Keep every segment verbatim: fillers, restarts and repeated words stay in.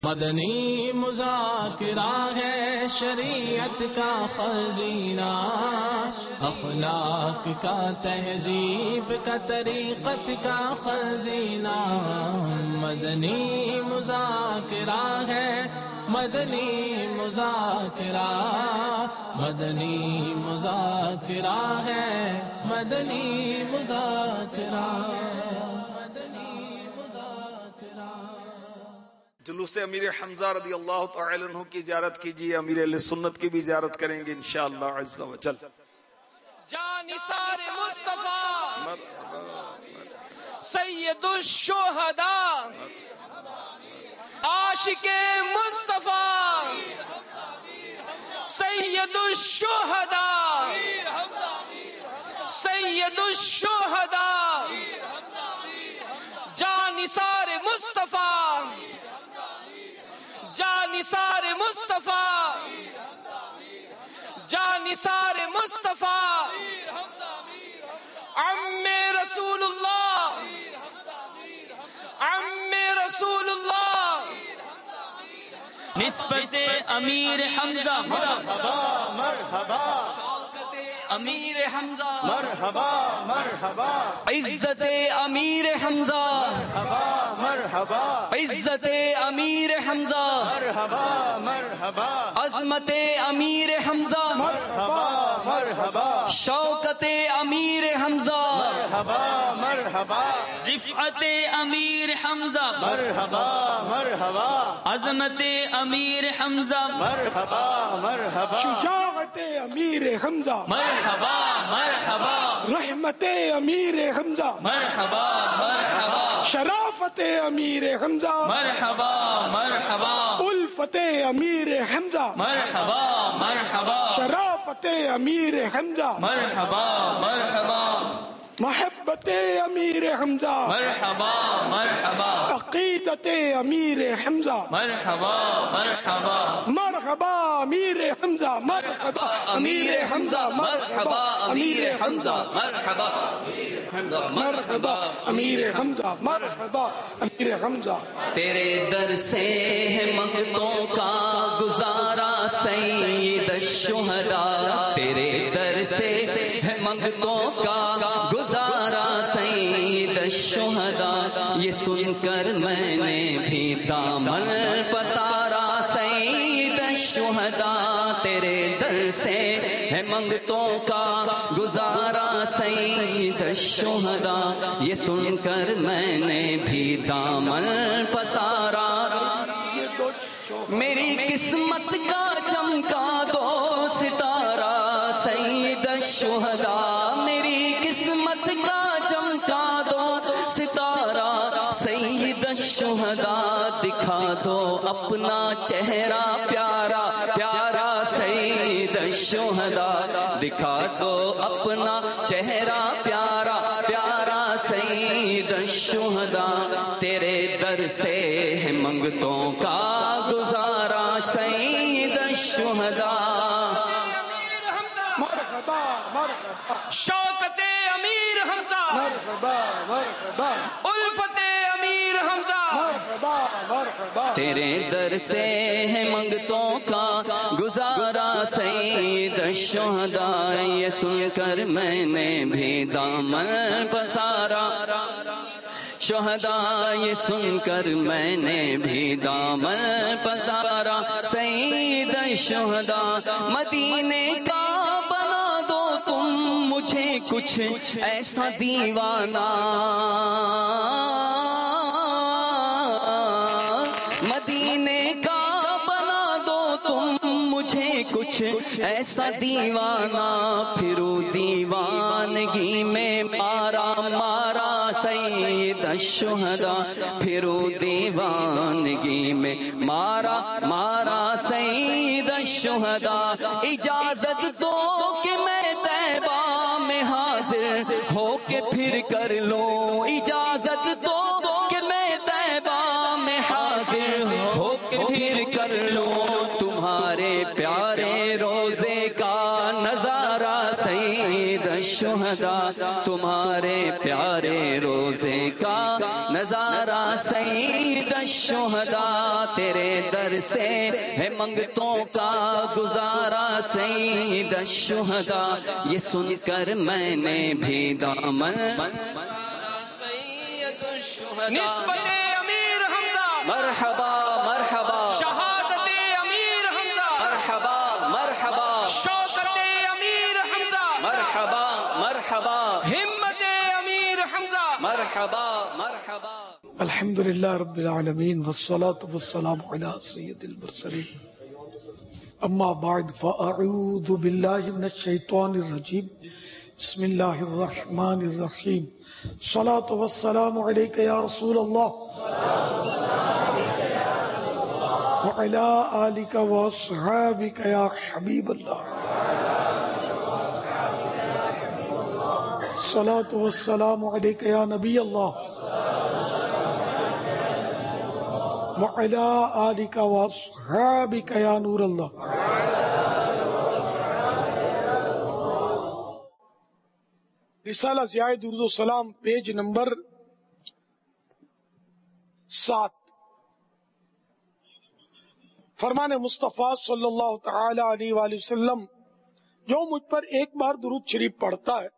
مدنی مذاکرہ ہے شریعت کا خزینہ، اخلاق کا تہذیب کا طریقت کا خزینہ۔ مدنی مذاکرہ ہے مدنی مذاکرہ، مدنی مذاکرہ ہے مدنی مذاکرہ، مدنی مذاکرہ۔ جلوس امیر حمزہ رضی اللہ تعالی عنہ کی زیارت کیجیے، امیر اہل سنت کی بھی زیارت کریں گے انشاءاللہ عز و جل۔ جانثار مصطفیٰ سید الشہداء، عاشق مصطفیٰ سید الشہداء، سید الشہداء، جانثار مصطفیٰ، جانثار مصطفیٰ، جانثار مصطفیٰ، عم رسول اللہ، عم رسول اللہ، نسبت امیر حمزہ مرحبا مرحبا، امیر حمزہ مرحبا مرحبا، عزت امیر حمزہ مرحبا مرحبا، عزت امیر حمزہ مرحبا مرحبا، عظمت امیر حمزہ مرحبا مرحبا، شوکت امیر حمزہ مرحبا مرحبا، رفعت امیر حمزہ مرحبا مرحبا، عظمت امیر حمزہ مرحبا مرحبا، شجاعت امیر حمزہ مرحبا مرحبا، رحمت امیر حمزہ مرحبا مرحبا، شرافت امیر حمزہ مرحبا مرحبا، الفت امیر حمزہ مرحبا مرحبا، شرافت امیر حمزہ مرحبا مرحبا، محبت امیر حمزہ مرحبا مرحبا، عقیدت امیر حمزہ مرحبا مرحبا، مرحبا امیر حمزہ، مرحبا امیر حمزہ مرحبا، امیر حمزہ مرحبا، مرحبا امیر حمزہ، مرحبا امیر حمزہ۔ تیرے در سے ہے منگتوں کا گزارا سید الشہداء، تیرے در سے ہے منگتوں کا گزارا سید الشہداء، یہ سن کر میں نے بھی دامن پسارا سید الشہداء، تیرے در سے ہے منگتوں کا گزارا سید الشہداء، یہ سن کر میں نے بھی دامن پسارا، میری قسمت کا چمکا دو ستارہ سید الشہداء، میری قسمت کا چمکا دو ستارہ سید الشہداء، دکھا دو اپنا چہرہ پیارا پیارا سید الشہداء، دکھا دو اپنا چہرہ پیارا پیارا سید الشہداء، تیرے در سے ہے منگتوں کا گزارا سید الشہداء، مرحبا مرحبا، شوکت امیر حمزہ، مرحبا مرحبا، الفت امیر حمزہ، مرحبا مرحبا، تیرے در سے ہے منگتوں کا گزارا سید الشہداء، یہ سن کر میں نے بھی دامن پسارا شہداء، یہ سن کر میں نے بھی دامن پسارا سید الشہداء، مدینے کا بنا دو تم مجھے کچھ ایسا دیوانہ، مدینے کا بنا دو تم مجھے کچھ ایسا دیوانہ، پھرو دیوانگی میں مارا مارا سید الشہداء، پھرو دیوانگی میں مارا مارا سید الشہداء، اجازت دو کہ میں طیبہ میں حاضر ہو کے پھر کر لوں، اجازت دو کہ میں طیبہ میں حاضر ہو کے پھر کر لوں، تمہارے پیارے روزے کا نظارہ سید الشہداء، الشہداء تمہارے پیارے روزے کا نظارہ سید الشہداء تیرے در سے ہے منگتوں کا گزارا سید الشہداء یہ سن کر میں نے بھی دامن سید الشہداء نسبت امیر حمزہ مرحبا مرحبا شہادت امیر حمزہ مرحبا مرحبا شوکت امیر حمزہ مرحبا مرحبا ہمت امیر حمزہ مرحبا مرحبا الحمد للہ رب العالمین والصلاة والسلام علی سید المرسلین اما بعد فاعوذ باللہ من الشیطان الرجیم بسم اللہ الرحمن الرحیم الصلاة والسلام علیک یا رسول اللہ وعلی آلک واصحابک یا حبیب اللہ الصلاة والسلام علیک یا نبی اللہ وعلی آلک واصحابک یا نور اللہ. رسالہ ضیاء درود و سلام پیج نمبر سات. فرمان مصطفیٰ صلی اللہ تعالی علیہ وآلہ وسلم جو مجھ پر ایک بار درود شریف پڑھتا ہے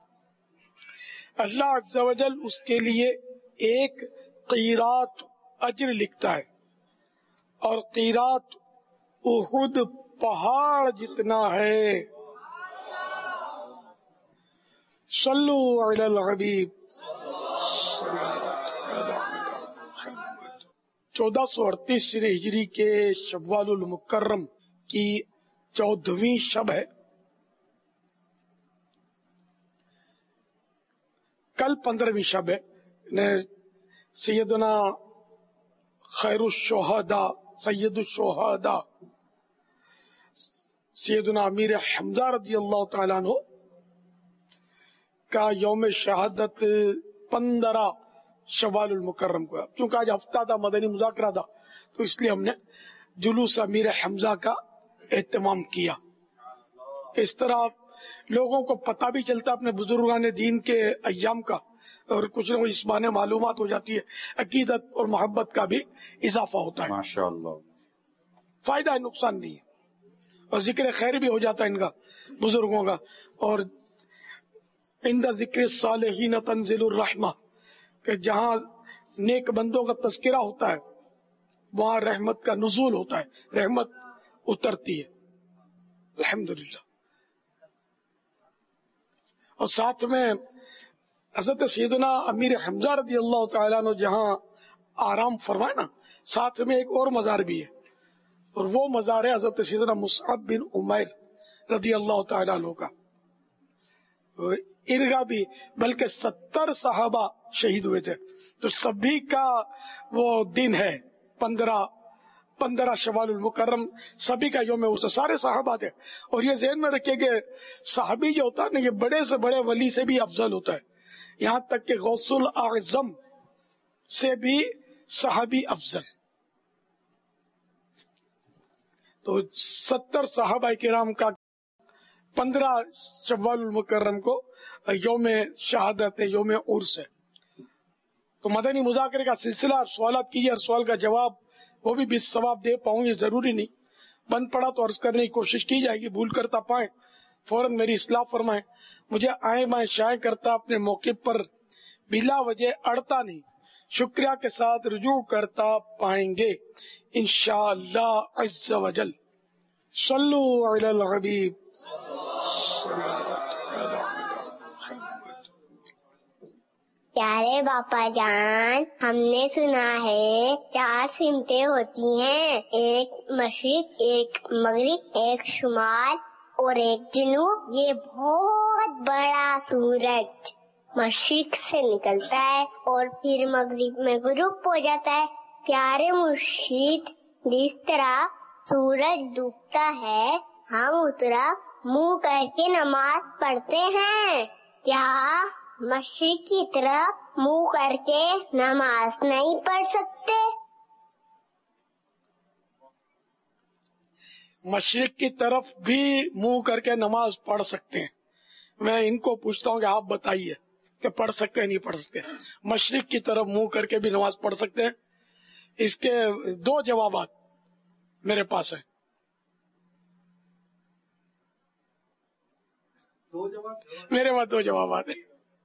اللہ عز و جل اس کے لیے ایک قیرات اجر لکھتا ہے اور قیرات احد پہاڑ جتنا ہے. صلو علی الحبیب. چودہ سو اڑتیس ہجری کے شوال المکرم کی چودہویں شب ہے. کل پندرہویں شب ہے. سیدنا خیر الشہداء سید الشہداء سیدنا امیر حمزہ رضی اللہ تعالیٰ عنہ کا یوم شہادت پندرہ شوال المکرم کو ہے. چونکہ آج ہفتہ تھا مدنی مذاکرہ تھا تو اس لیے ہم نے جلوس امیر حمزہ کا اہتمام کیا. اس طرح لوگوں کو پتہ بھی چلتا اپنے بزرگان دین کے ایام کا اور کچھ نہ کچھ اس بہانے معلومات ہو جاتی ہے. عقیدت اور محبت کا بھی اضافہ ہوتا ہے. ماشاءاللہ فائدہ ہے نقصان نہیں ہے. اور ذکر خیر بھی ہو جاتا ہے ان کا بزرگوں کا. اور عند ذکر الصالحین تنزل الرحمہ کہ جہاں نیک بندوں کا تذکرہ ہوتا ہے وہاں رحمت کا نزول ہوتا ہے, رحمت اترتی ہے. الحمدللہ. اور ساتھ میں حضرت سیدنا امیر حمزہ رضی اللہ تعالیٰ عنہ جہاں آرام فرمائے نا, ساتھ میں ایک اور مزار بھی ہے اور وہ مزار ہے حضرت سیدنا مصعب بن عمیر رضی اللہ تعالیٰ عنہ کا. ان کا بھی بلکہ ستر صحابہ شہید ہوئے تھے تو سبھی کا وہ دن ہے پندرہ پندرہ شوال المکرم, سبھی کا یوم اس سارے صحابہ تھے. اور یہ ذہن میں رکھیے کہ صحابی جو ہوتا ہے نا یہ بڑے سے بڑے ولی سے بھی افضل ہوتا ہے, یہاں تک کہ غوث الاعظم سے بھی صحابی افضل. تو ستر صحابہ کرام کا پندرہ شوال المکرم کو یوم شہادت ہے, یوم عرس ہے. تو مدنی مذاکرے کا سلسلہ سوالات کیجیے اور سوال کا جواب وہ بھی بیس ثواب دے پاؤں یہ ضروری نہیں, بند پڑا تو عرض کرنے کی کوشش کی جائے گی. بھول کرتا پائیں فوراً میری اصلاح فرمائیں. مجھے آئے میں شائع کرتا اپنے موقع پر بلا وجہ اڑتا نہیں, شکریہ کے ساتھ رجوع کرتا پائیں گے انشاءاللہ عز و جل. صلو علی الحبیب. پیارے باپا جان, ہم نے سنا ہے چار سمتیں ہوتی ہیں, ایک مشرق, ایک مغرب, ایک شمال اور ایک جنوب. یہ بہت بڑا سورج مشرق سے نکلتا ہے اور پھر مغرب میں غروب ہو جاتا ہے. پیارے مرشد, جس طرح سورج ڈوبتا ہے ہم اس طرح منہ کر کے نماز پڑھتے ہیں, کیا مشرق کی طرف منہ کر کے نماز نہیں پڑھ سکتے؟ مشرق کی طرف بھی منہ کر کے نماز پڑھ سکتے ہیں. میں ان کو پوچھتا ہوں کہ آپ بتائیے کہ پڑھ سکتے ہیں نہیں پڑھ سکتے؟ مشرق کی طرف منہ کر کے بھی نماز پڑھ سکتے ہیں؟ اس کے دو جوابات میرے پاس ہیں. دو جواب میرے پاس دو جوابات ہیں.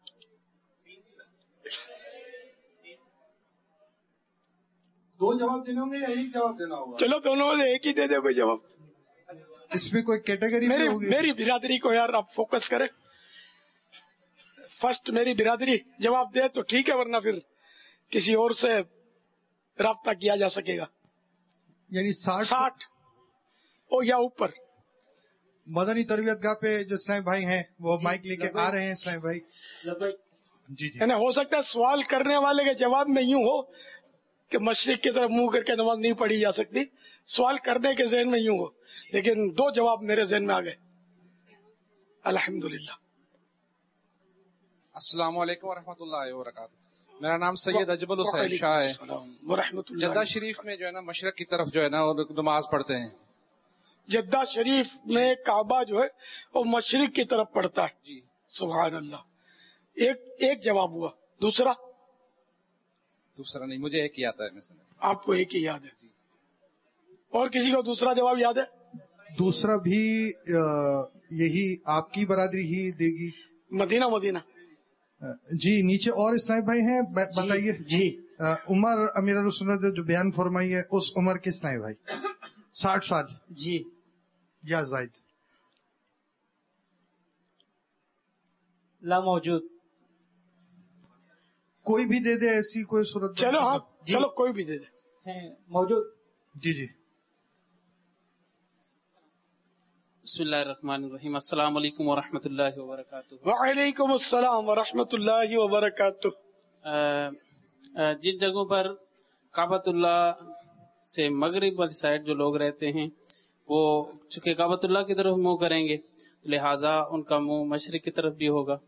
دو جواب دینے ہوں گے یا ایک جواب دینا ہوگا؟ چلو دونوں میں سے ایک ہی دے دے کوئی جواب. اس میں کوئی کیٹیگری میری ہوگی؟ میری برادری کو یار آپ فوکس کریں. فرسٹ میری برادری جواب دے تو ٹھیک ہے، ورنہ پھر کسی اور سے رابطہ کیا جا سکے گا. یعنی ساٹھ ساٹھ او یا اوپر. مدنی تربیت گاہ پہ جو اسلام بھائی ہیں وہ مائک لے کے آ رہے ہیں. اسلام بھائی جی جی یعنی ہو سکتا ہے سوال کرنے والے کے جواب میں یوں ہو کہ مشرق کی طرف منہ کر کے نماز نہیں پڑھی جا سکتی، سوال کرنے کے ذہن میں یوں ہو، لیکن دو جواب میرے ذہن میں آ گئے. الحمدللہ. السلام علیکم ورحمۃ اللہ وبرکاتہ. میرا نام سید اجمل حسین شاہ ہے. ورحمۃ اللہ. جدہ شریف میں جو ہے نا مشرق کی طرف جو ہے نا وہ نماز پڑھتے ہیں. جدہ شریف میں کعبہ جو ہے وہ مشرق کی طرف پڑتا ہے. جی سبحان اللہ. ایک ایک جواب ہوا. دوسرا دوسرا نہیں، مجھے ایک ہی آتا ہے. مثلا آپ کو ایک ہی یاد ہے، اور کسی کو دوسرا جواب یاد ہے؟ دوسرا بھی یہی آپ کی برادری ہی دے گی. مدینہ مدینہ جی نیچے اور اسلام بھائی ہیں، بتائیے. جی عمر امیر السنت جو بیان فرمائی ہے اس عمر کے اسلام بھائی ساٹھ سال جی یا زائد. لا موجود. کوئی بھی دے دے ایسی کوئی صورت؟ چلو ہاں چلو کوئی بھی دے دے. موجود. جی جی. بسم اللہ الرحمن الرحیم. السلام علیکم ورحمۃ اللہ وبرکاتہ. وعلیکم السلام ورحمۃ اللہ وبرکاتہ. جن جگہوں پر کعبۃ اللہ سے مغرب والی سائڈ جو لوگ رہتے ہیں وہ چونکہ کعبۃ اللہ کی طرف منہ کریں گے لہٰذا ان کا منہ مشرق کی طرف بھی ہوگا.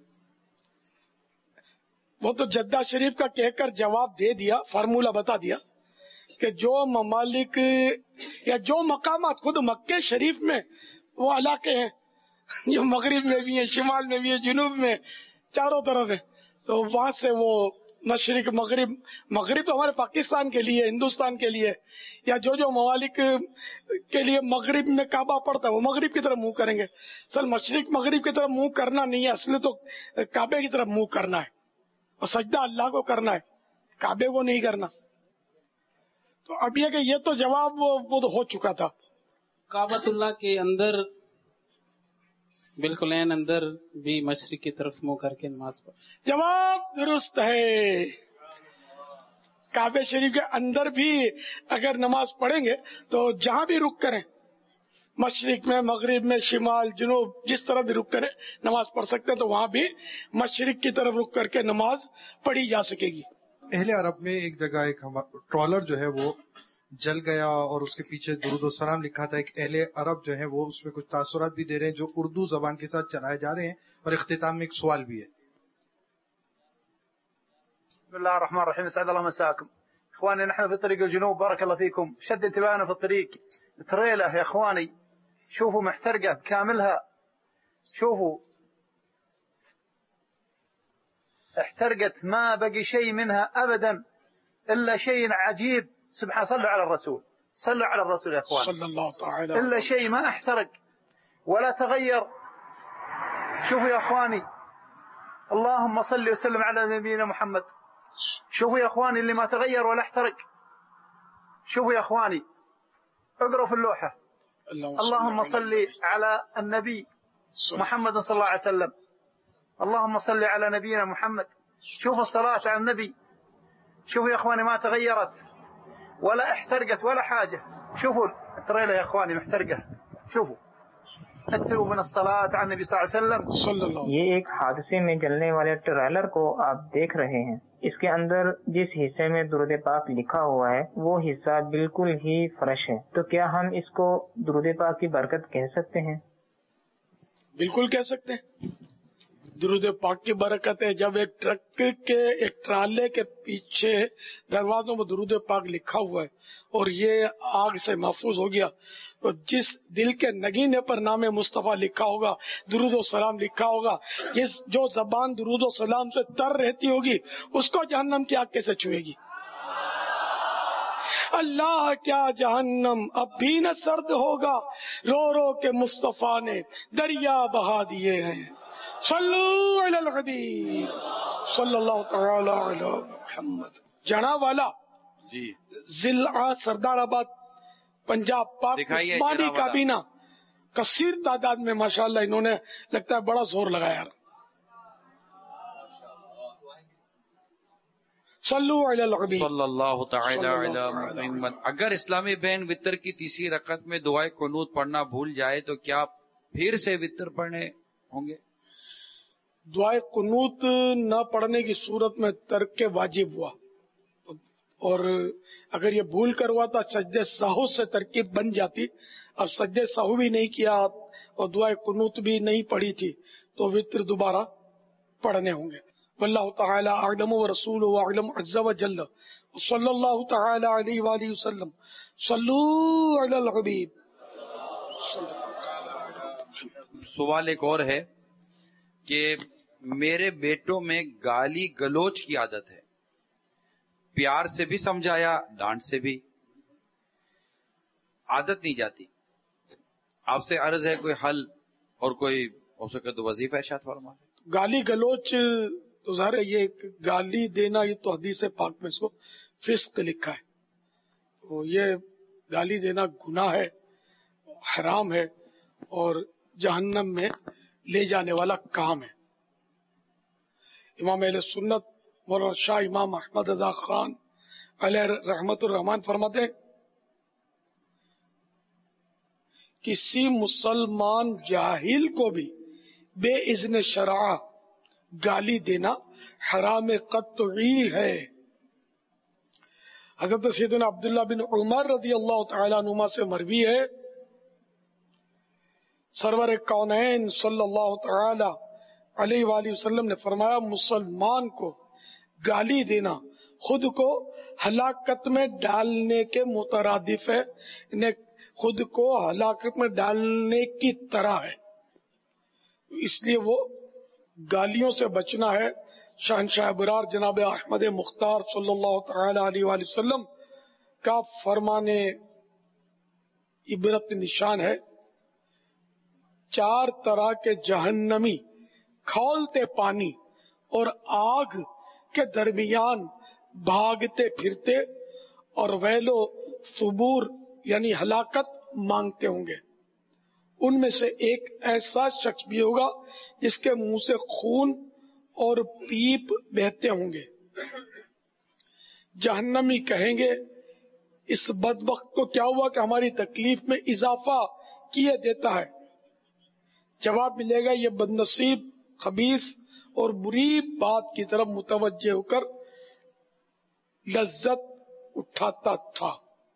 وہ تو جدہ شریف کا کہہ کر جواب دے دیا، فارمولہ بتا دیا کہ جو ممالک یا جو مقامات خود مکہ شریف میں وہ علاقے ہیں جو مغرب میں بھی ہیں، شمال میں بھی ہیں، جنوب میں، چاروں طرف ہیں، تو وہاں سے وہ مشرق مغرب مغرب تو ہمارے پاکستان کے لیے، ہندوستان کے لیے، یا جو جو ممالک کے لیے مغرب میں کعبہ پڑتا ہے وہ مغرب کی طرف منہ کریں گے. اصل مشرق مغرب کی طرف منہ کرنا نہیں ہے، اصل تو کعبے کی طرف منہ کرنا ہے اور سجدہ اللہ کو کرنا ہے، کعبے کو نہیں کرنا. تو اب یہ کہ یہ تو جواب وہ تو ہو چکا تھا. کعبۃ اللہ کے اندر بالکل این اندر بھی مشرق کی طرف منہ کر کے نماز پڑھ. جواب درست ہے. کعبے شریف کے اندر بھی اگر نماز پڑھیں گے تو جہاں بھی رک کریں، مشرق میں، مغرب میں، شمال، جنوب، جس طرف بھی رک کریں نماز پڑھ سکتے ہیں، تو وہاں بھی مشرق کی طرف رک کر کے نماز پڑھی جا سکے گی. اہل عرب میں ایک جگہ ایک ٹرالر جو ہے وہ جل گیا اور اس کے پیچھے درود و سلام لکھا تھا. ایک اہل عرب جو ہے وہ اس میں کچھ تاثرات بھی دے رہے ہیں جو اردو زبان کے ساتھ چلائے جا رہے ہیں، اور اختتام میں ایک سوال بھی ہے. بسم الله الرحمن الرحيم. اسعد الله مساكم اخواني. نحن في طريق الجنوب بارك الله فيكم. شد انتباهنا في الطريق تريله يا اخواني، شوفوا محترقه كاملها، شوفوا احترقت ما بقي شيء منها ابدا الا شيء عجيب. سبحان صلوا على الرسول، صلوا على الرسول يا اخوان، صلى الله تعالى. الا شيء ما احترق ولا تغير. شوفوا يا اخواني، اللهم صل وسلم على نبينا محمد. شوفوا يا اخواني اللي ما تغير ولا احترق. شوفوا يا اخواني، اقرأوا في اللوحة اللهم صل على النبي محمد صلى الله عليه وسلم. اللهم صل على نبينا محمد. شوفوا الصلاة على النبي، شوفوا يا اخواني ما تغيرت ولا احترقت ولا حاجة. شوفوا التريلة يا اخواني محترقة. شوفوا اكثروا من الصلاة على النبي صلى الله عليه وسلم. صلى الله. یہ ایک حادثے میں جلنے والے ٹریلر کو آپ دیکھ رہے ہیں. اس کے اندر جس حصے میں درود پاک لکھا ہوا ہے وہ حصہ بالکل ہی فریش ہے. تو کیا ہم اس کو درود پاک کی برکت کہہ سکتے ہیں؟ بالکل کہہ سکتے ہیں. درود پاک کی برکت ہے. جب ایک ٹرک کے ایک ٹرالے کے پیچھے دروازوں میں درود پاک لکھا ہوا ہے اور یہ آگ سے محفوظ ہو گیا، تو جس دل کے نگینے پر نام مصطفیٰ لکھا ہوگا، درود و سلام لکھا ہوگا، جس جو زبان درود و سلام سے تر رہتی ہوگی، اس کو جہنم کی آگ کیسے چھوئے گی؟ اللہ کیا جہنم اب بھی نہ سرد ہوگا، رو رو کے مصطفیٰ نے دریا بہا دیے ہیں. صلو علی الحبیب صلی اللہ تعالی علی محمد. جنا والا جی ضلع سردار آباد پنجاب پاک عثمانی کابینہ کثیر تعداد میں ماشاءاللہ انہوں نے لگتا ہے بڑا زور لگایا. صلو علی الحبیب صلی اللہ تعالی علی محمد. اگر اسلامی بہن وطر کی تیسری رکعت میں دعائے قنوت پڑھنا بھول جائے تو کیا پھر سے وطر پڑھنے ہوں گے؟ دعائے قنوت نہ پڑھنے کی صورت میں ترک واجب ہوا، اور اگر یہ بھول کر ہوا تو سجدے سہو سے ترکیب بن جاتی. اب سجدے سہو بھی نہیں کیا اور دعائے قنوت بھی نہیں پڑھی تھی تو وطر دوبارہ پڑھنے ہوں گے. واللہ تعالی اعلم ورسولہ اعلم عز وجل. صلی اللہ تعالی علیہ وآلہ وسلم. صلو علی الحبیب. سوال ایک اور ہے کہ میرے بیٹوں میں گالی گلوچ کی عادت ہے، پیار سے بھی سمجھایا، ڈانٹ سے بھی، عادت نہیں جاتی. آپ سے عرض ہے کوئی حل اور کوئی ہو سکے تو وظیفہ ارشاد فرما. گالی گلوچ تو ظاہر ہے یہ گالی دینا، یہ تو حدیث پاک میں اس کو فسق لکھا ہے، تو یہ گالی دینا گناہ ہے، حرام ہے اور جہنم میں لے جانے والا کام ہے. امام اہل سنت مولانا شاہ امام احمد رضا خان علیہ رحمت الرحمان فرماتے ہیں کسی مسلمان جاہل کو بھی بے اذن شرع گالی دینا حرام قطعی ہے. حضرت سیدنا عبداللہ بن عمر رضی اللہ تعالیٰ عنہما سے مروی ہے، سرور کونین صلی اللہ تعالی علیہ وآلہ وسلم نے فرمایا مسلمان کو گالی دینا خود کو ہلاکت میں ڈالنے کے مترادف ہے، انہیں خود کو ہلاکت میں ڈالنے کی طرح ہے، اس لیے وہ گالیوں سے بچنا ہے. شہنشاہ ابرار جناب احمد مختار صلی اللہ تعالی علیہ وآلہ وسلم کا فرمان عبرت نشان ہے. چار طرح کے جہنمی کھولتے پانی اور آگ کے درمیان بھاگتے پھرتے اور ویلو ثبور یعنی ہلاکت مانگتے ہوں گے. ان میں سے ایک ایسا شخص بھی ہوگا جس کے منہ سے خون اور پیپ بہتے ہوں گے. جہنمی کہیں گے اس بدبخت کو کیا ہوا کہ ہماری تکلیف میں اضافہ کیے دیتا ہے. جواب ملے گا یہ بدنصیب خبیث اور بری بات کی طرف متوجہ ہو کر لذت اٹھاتا تھا،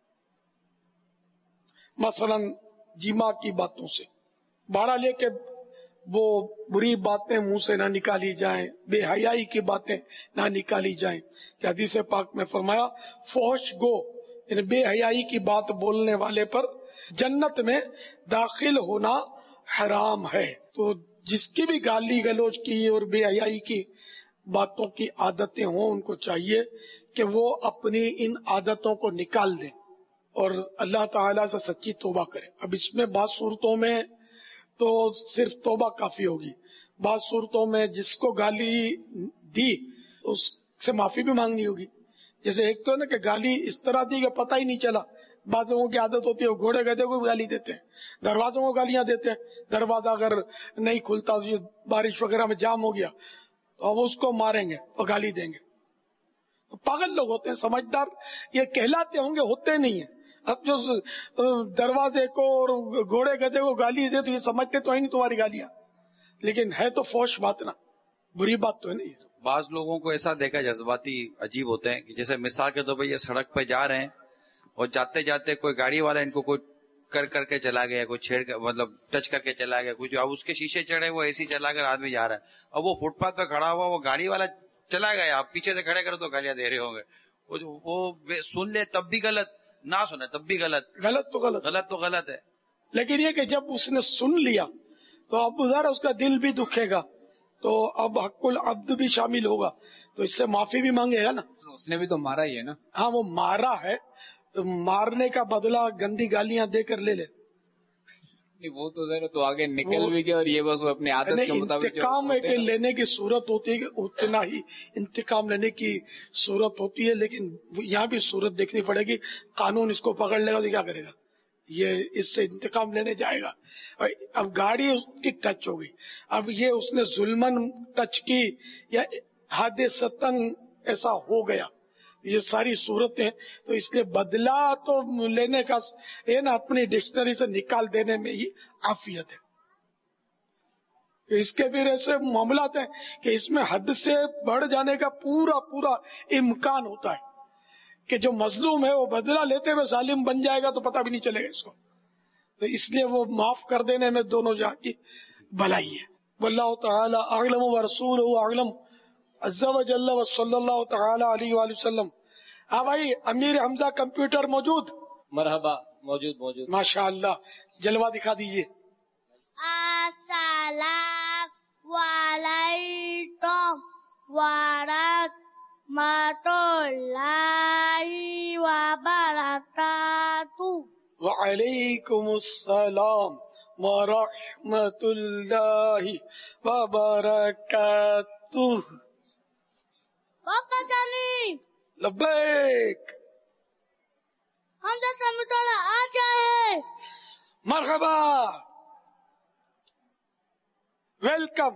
مثلا جیما کی باتوں سے. بہرحال یہ کہ وہ بری باتیں منہ سے نہ نکالی جائیں، بے حیائی کی باتیں نہ نکالی جائیں. کہ حدیث پاک میں فرمایا فحش گو یعنی بے حیائی کی بات بولنے والے پر جنت میں داخل ہونا حرام ہے. تو جس کی بھی گالی گلوچ کی اور بے حیائی کی باتوں کی عادتیں ہوں ان کو چاہیے کہ وہ اپنی ان عادتوں کو نکال دیں اور اللہ تعالیٰ سے سچی توبہ کریں. اب اس میں بعض صورتوں میں تو صرف توبہ کافی ہوگی، بعض صورتوں میں جس کو گالی دی اس سے معافی بھی مانگنی ہوگی. جیسے ایک تو نا کہ گالی اس طرح دی کہ پتہ ہی نہیں چلا، بعض لوگوں کی عادت ہوتی ہے وہ گھوڑے گدھے کو بھی گالی دیتے ہیں، دروازوں کو گالیاں دیتے ہیں. دروازہ اگر نہیں کھلتا بارش وغیرہ میں جام ہو گیا تو اب اس کو ماریں گے اور گالی دیں گے. پاگل لوگ ہوتے ہیں، سمجھدار یہ کہلاتے ہوں گے، ہوتے نہیں ہیں. اب جو دروازے کو اور گھوڑے گدھے کو گالی دے تو یہ سمجھتے تو ہے نہیں تمہاری گالیاں، لیکن ہے تو فوش بات نا، بری بات تو ہے نہیں. بعض لوگوں کو ایسا دیکھا جذباتی عجیب ہوتے ہیں کہ جیسے مثال کے طور پہ یہ سڑک پہ جا رہے ہیں اور جاتے جاتے کوئی گاڑی والا ان کو کوئی کر کر کے چلا گیا, کوئی چھیڑ کر مطلب ٹچ کر کے چلا گیا, کچھ اب اس کے شیشے چڑھے, وہ اے سی چلا کر آدمی جا رہا ہے, اب وہ فٹ پاتھ پہ کھڑا ہوا, وہ گاڑی والا چلا گیا, آپ پیچھے سے کھڑے کر تو گالیاں دے رہے ہوں گے, وہ سن لے تب بھی غلط, نہ سنے تب بھی غلط, غلط تو غلط غلط تو غلط ہے. لیکن یہ کہ جب اس نے سن لیا تو اب ذرا اس کا دل بھی دکھے گا, تو اب حق العبد بھی شامل ہوگا, تو اس سے معافی بھی مانگے گا نا. اس نے بھی تو مارا ہی ہے نا. ہاں وہ مارا ہے, تو مارنے کا بدلہ گندی گالیاں دے کر لے لے. وہ تو ذرا تو آگے نکل بھی گیا, اور یہ بس وہ اپنے عادت کے مطابق انتقام لینے کی صورت ہوتی ہے, اتنا ہی انتقام لینے کی صورت ہوتی ہے, لیکن یہاں بھی صورت دیکھنی پڑے گی. قانون اس کو پکڑ لے گا تو کیا کرے گا, یہ اس سے انتقام لینے جائے گا. اب گاڑی اس کی ٹچ ہو گئی, اب یہ اس نے ظلمن ٹچ کی یا حادثتاً ایسا ہو گیا, یہ ساری صورتیں, تو اس لیے بدلہ تو لینے کا یہ نا اپنی ڈکشنری سے نکال دینے میں ہی عافیت ہے. اس کے پھر ایسے معاملات ہیں کہ اس میں حد سے بڑھ جانے کا پورا پورا امکان ہوتا ہے کہ جو مظلوم ہے وہ بدلہ لیتے ہوئے ظالم بن جائے گا تو پتہ بھی نہیں چلے گا اس کو. تو اس لیے وہ معاف کر دینے میں دونوں جہاں کی بھلائی ہے. واللہ تعالی اعلم ورسولہ اعلم عز و جل و صلی اللہ تعالی علیہ وآلہ وسلم. ہاں بھائی, امیر حمزہ کمپیوٹر موجود؟ مرحبا, موجود موجود. ماشاء اللہ, جلوہ دکھا دیجئے. السلام علیکم ورحمۃ اللہ وبرکاتہ. وعلیکم السلام ورحمۃ اللہ وبرکاتہ. پاپا جانی لبیک. حمزہ کمپیوٹر آ جائے. مرحبا, ویلکم.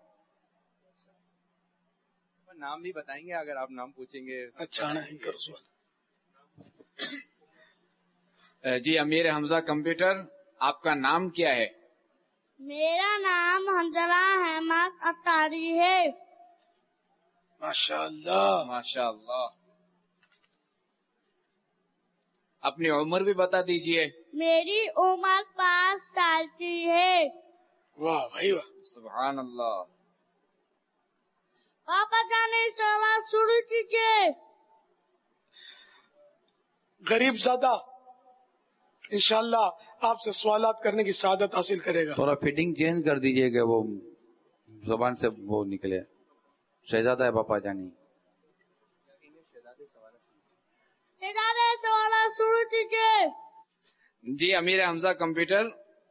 نام بھی بتائیں گے اگر آپ نام پوچھیں گے. اچھا نہیں کرو سوال. جی امیر حمزہ کمپیوٹر, آپ کا نام کیا ہے؟ میرا نام حنظلہ احمد اتاری ہے. ماشاء اللہ ماشاء اللہ. اپنی عمر بھی بتا دیجئے. میری عمر پانچ سال کی ہے. واہ بھائی واہ, سبحان اللہ. پاپا جانے سوال شروع کیجیے. غریب زادہ انشاءاللہ آپ سے سوالات کرنے کی سعادت حاصل کرے گا. تھوڑا فٹنگ چینج کر دیجئے کہ وہ زبان سے وہ نکلے. شہزادہ ہے پاپا جانی. شہزادہ سوالات شروع کیجیے. جی امیر حمزہ کمپیوٹر,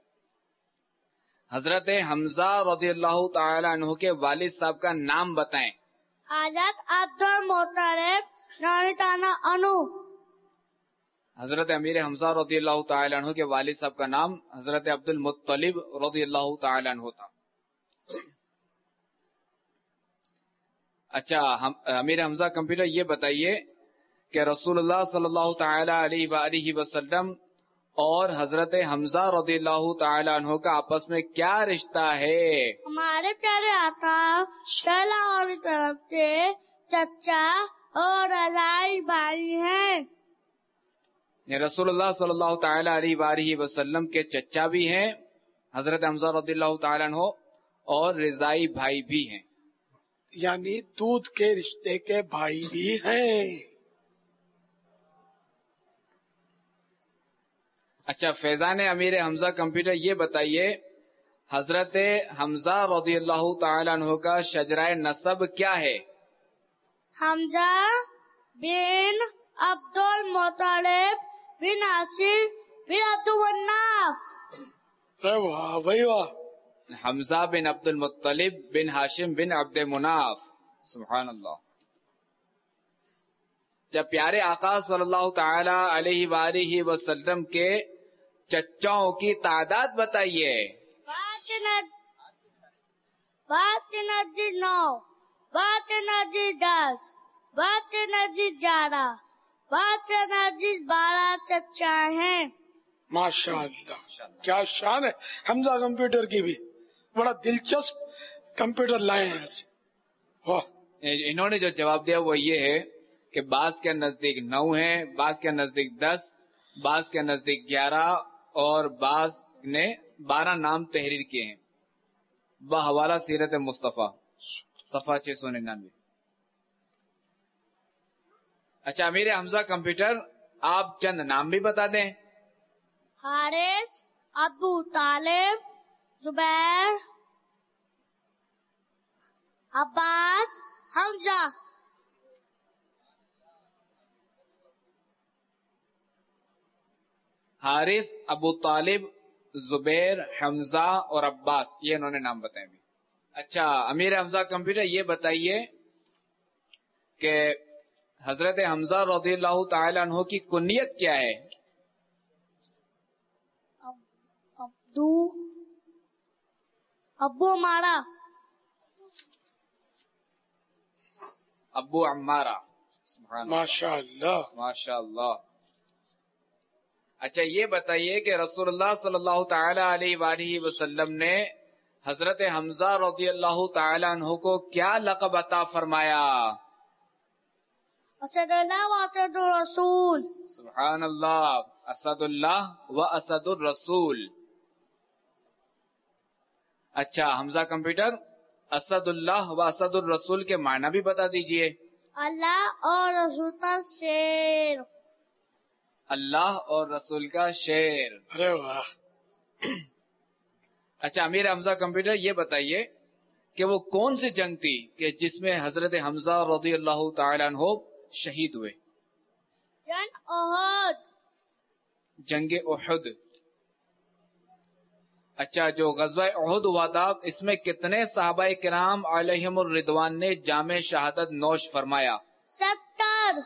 حضرت حمزہ رضی اللہ تعالی عنہ کے والد صاحب کا نام بتائیں. حضرت عبد المطلب نانٹانا انو. حضرت امیر حمزہ رضی اللہ تعالی عنہ کے والد صاحب کا نام حضرت عبد المطلب رضی اللہ تعالی عنہ تھا. اچھا امیر حمزہ کمپیوٹر, یہ بتائیے کہ رسول اللہ صلی اللہ تعالی علیہ وآلہ وسلم اور حضرت حمزہ رضی اللہ تعالی عنہ کا آپس میں کیا رشتہ ہے؟ ہمارے پیارے آقا صلی اللہ علیہ وسلم کے چچا اور رضائی بھائی ہیں. رسول اللہ صلی اللہ تعالی علیہ وآلہ وسلم کے چچا بھی ہیں حضرت حمزہ رضی اللہ تعالی عنہ, اور رضائی بھائی بھی ہیں, یعنی دودھ کے رشتے کے بھائی بھی ہیں. اچھا فیضان امیر حمزہ کمپیوٹر, یہ بتائیے حضرت حمزہ رضی اللہ تعالی عنہ کا شجرہ نسب کیا ہے؟ حمزہ بن عبد المطلب بن عاصم بن عبد مناف. واہ بھائی واہ. حمزہ بن عبد المطلب بن ہاشم بن عبد مناف. سبحان اللہ. جب پیارے آقا صلی اللہ تعالی علیہ وآلہ وسلم کے چچاؤں کی تعداد بتائیے. بات ندی نو, بات ندی دس, بات ندی گیارہ, بات ندی بارہ چچا ہیں. ماشاء اللہ, کیا شان ہے حمزہ کمپیوٹر کی بھی. بڑا دلچسپ کمپیوٹر لائے ہیں. انہوں نے جو جواب دیا وہ یہ ہے کہ بعض کے نزدیک نو ہیں, بعض کے نزدیک دس, بعض کے نزدیک گیارہ, اور بعض نے بارہ نام تحریر کیے ہیں بحوالہ سیرت مصطفیٰ صفحہ چھ سو ننانوے. اچھا امیر حمزہ کمپیوٹر آپ چند نام بھی بتا دیں. حارث، ابو طالب، زبیر، عباس، حمزہ. حارث، ابو طالب، زبیر، حمزہ اور عباس، یہ انہوں نے نام بتائے بھی. اچھا امیر حمزہ کمپیوٹر یہ بتائیے کہ حضرت حمزہ رضی اللہ تعالی عنہ کی کنیت کیا ہے؟ ابو ابو ہمارا ابو عمارہ. ماشاء اللہ ماشاء اللہ. اچھا یہ بتائیے کہ رسول اللہ صلی اللہ تعالی علیہ وآلہ وسلم نے حضرت حمزہ رضی اللہ تعالی عنہ کو کیا لقب عطا فرمایا؟ اسد اللہ و اسد الرسول. سبحان اللہ. اسد اللہ و اسد الرسول. اچھا حمزہ کمپیوٹر اسد اللہ و اسد الرسول کے معنی بھی بتا دیجئے. اللہ اور رسول کا شیر. اللہ اور رسول کا شیر. ارے واہ. اچھا امیر حمزہ کمپیوٹر یہ بتائیے کہ وہ کون سی جنگ تھی کہ جس میں حضرت حمزہ رضی اللہ تعالی عنہ شہید ہوئے؟ جنگ احد. جنگ احد. اچھا جو غزوہ احد ہوا تھا اس میں کتنے صحابہ کرام علیہم الرضوان نے جام شہادت نوش فرمایا؟ ستر.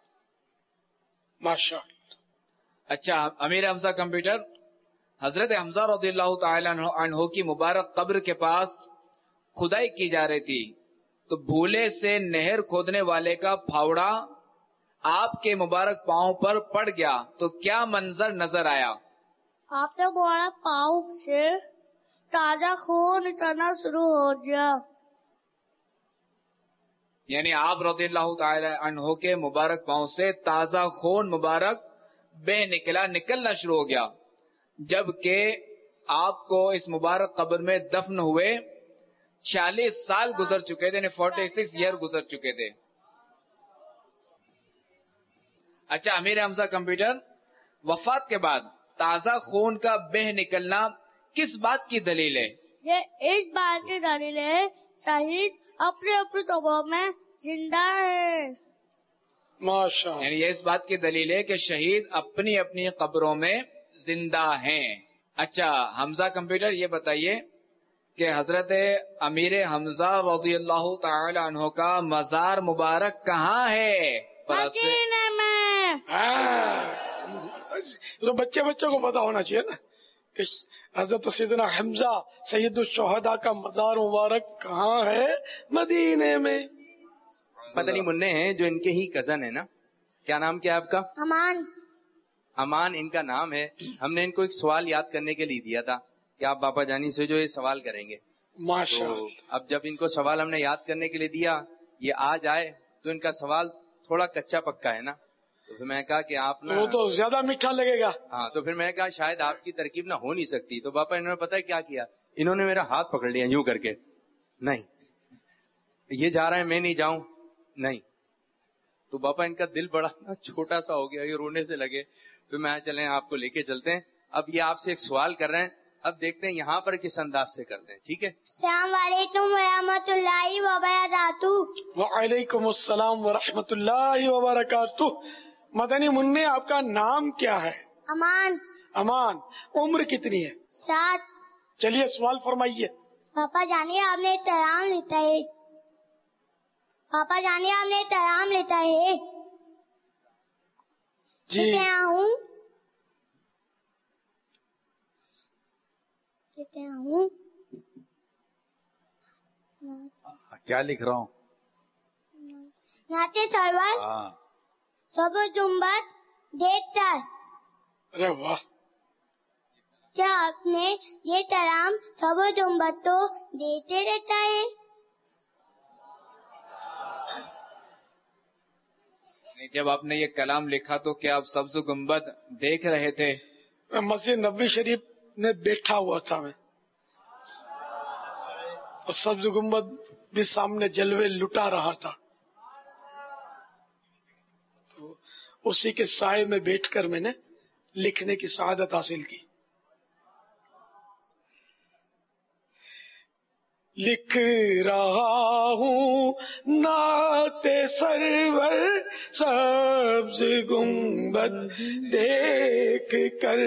ماشاء. اچھا امیر حمزہ کمپیوٹر حضرت حمزہ رضی اللہ تعالی عنہ کی مبارک قبر کے پاس کھدائی کی جا رہی تھی تو بھولے سے نہر کھودنے والے کا پھاوڑا آپ کے مبارک پاؤں پر پڑ گیا تو کیا منظر نظر آیا؟ آپ کے مبارک پاؤں سے تازہ خون نکلنا شروع ہو گیا. یعنی آپ رضی اللہ تعالی عنہ کے مبارک پاؤں سے تازہ خون مبارک بے نکلا نکلنا شروع ہو گیا جبکہ آپ کو اس مبارک قبر میں دفن ہوئے چالیس سال گزر چکے تھے، یعنی فورٹی سکس ایئر گزر چکے تھے. اچھا امیر حمزہ کمپیوٹر وفات کے بعد تازہ خون کا بہ نکلنا کس بات کی دلیل ہے؟ یہ اس بات کی دلیل ہے شہید اپنے اپنی قبروں میں زندہ ہے. ماشاء. یعنی یہ اس بات کی دلیل ہے کہ شہید اپنی اپنی قبروں میں زندہ ہیں. اچھا حمزہ کمپیوٹر یہ بتائیے کہ حضرت امیر حمزہ رضی اللہ تعالی عنہ کا مزار مبارک کہاں ہے؟ مدینے میں. تو بچے بچوں کو پتا ہونا چاہیے نا کہ حضرت سیدنا حمزہ سید الشہداء کا مزار مبارک کہاں ہے؟ مدینے میں. مدنی منع ہیں جو ان کے ہی کزن ہے نا. کیا نام کیا آپ کا؟ امان. امان ان کا نام ہے. ہم نے ان کو ایک سوال یاد کرنے کے لیے دیا تھا کہ آپ باپا جانی سے جو یہ سوال کریں گے. ماشاء. تو اب جب ان کو سوال ہم نے یاد کرنے کے لیے دیا یہ آج آئے تو ان کا سوال تھوڑا کچا پکا ہے نا. تو پھر میں نے کہا کہ آپ وہ تو زیادہ میٹھا لگے گا. ہاں تو پھر میں نے کہا شاید آپ کی ترکیب نہ ہو نہیں سکتی. تو باپا انہوں نے پتا ہے کیا کیا؟ انہوں نے میرا ہاتھ پکڑ لیا یوں کر کے. نہیں یہ جا رہا ہے میں نہیں جاؤں. نہیں. تو باپا ان کا دل بڑا چھوٹا سا ہو گیا یہ رونے سے لگے. پھر میں چلیں آپ کو لے کے چلتے ہیں. اب یہ آپ سے ایک سوال کر رہے ہیں اب دیکھتے ہیں یہاں پر کس انداز سے کرتے ہیں. ٹھیک ہے. السلام علیکم ورحمۃ اللہ وبرکاتہ. وعلیکم السلام ورحمۃ اللہ وبرکاتہ. مدنی منع آپ کا نام کیا ہے؟ امان. امان. عمر کتنی ہے؟ سات. چلیے سوال فرمائیے. پاپا جانے آپ نے احترام لیتا ہے. پاپا جانے آپ نے احترام لیتا ہے. جی ہوں ہوں کیا لکھ رہا ہوں؟ ناتے سرور ہاں سب جنبت دیکھتا ہے. ارے واہ. کیا آپ نے یہ ترام سب جنبت تو دیتے رہتا ہے؟ جب آپ نے یہ کلام لکھا تو کیا آپ سبز گنبد دیکھ رہے تھے؟ میں مسجد نبوی شریف میں بیٹھا ہوا تھا میں، اور سبز گنبد بھی سامنے جلوے لٹا رہا تھا، تو اسی کے سائے میں بیٹھ کر میں نے لکھنے کی سعادت حاصل کی۔ لکھ رہا ہوں نعت سرور سبز گنبد دیکھ کر،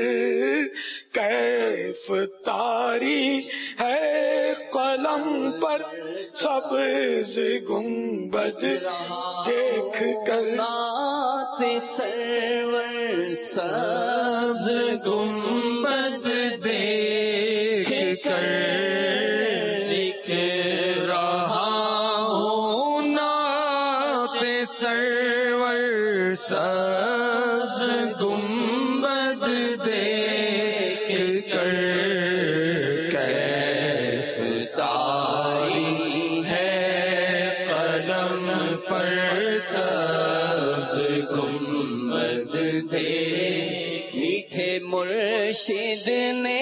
کیف طاری ہے قلم پر سبز گنبد دیکھ کر، نعت سرور سبز گنبد دیکھ کر، سبز گنبد دیکھ کر، کیف طاری ہے قلم پر سبز گنبد دیکھ، میٹھے مرشد نے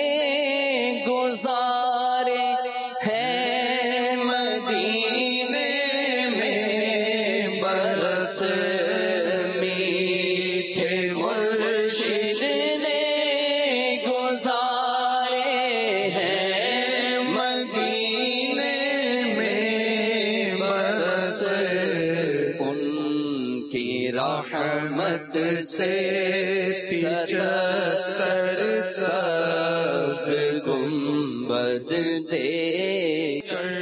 گزارے ہیں مدینے میں برس، رحمت سے پچہتر سبز گنبد دیکھ کر۔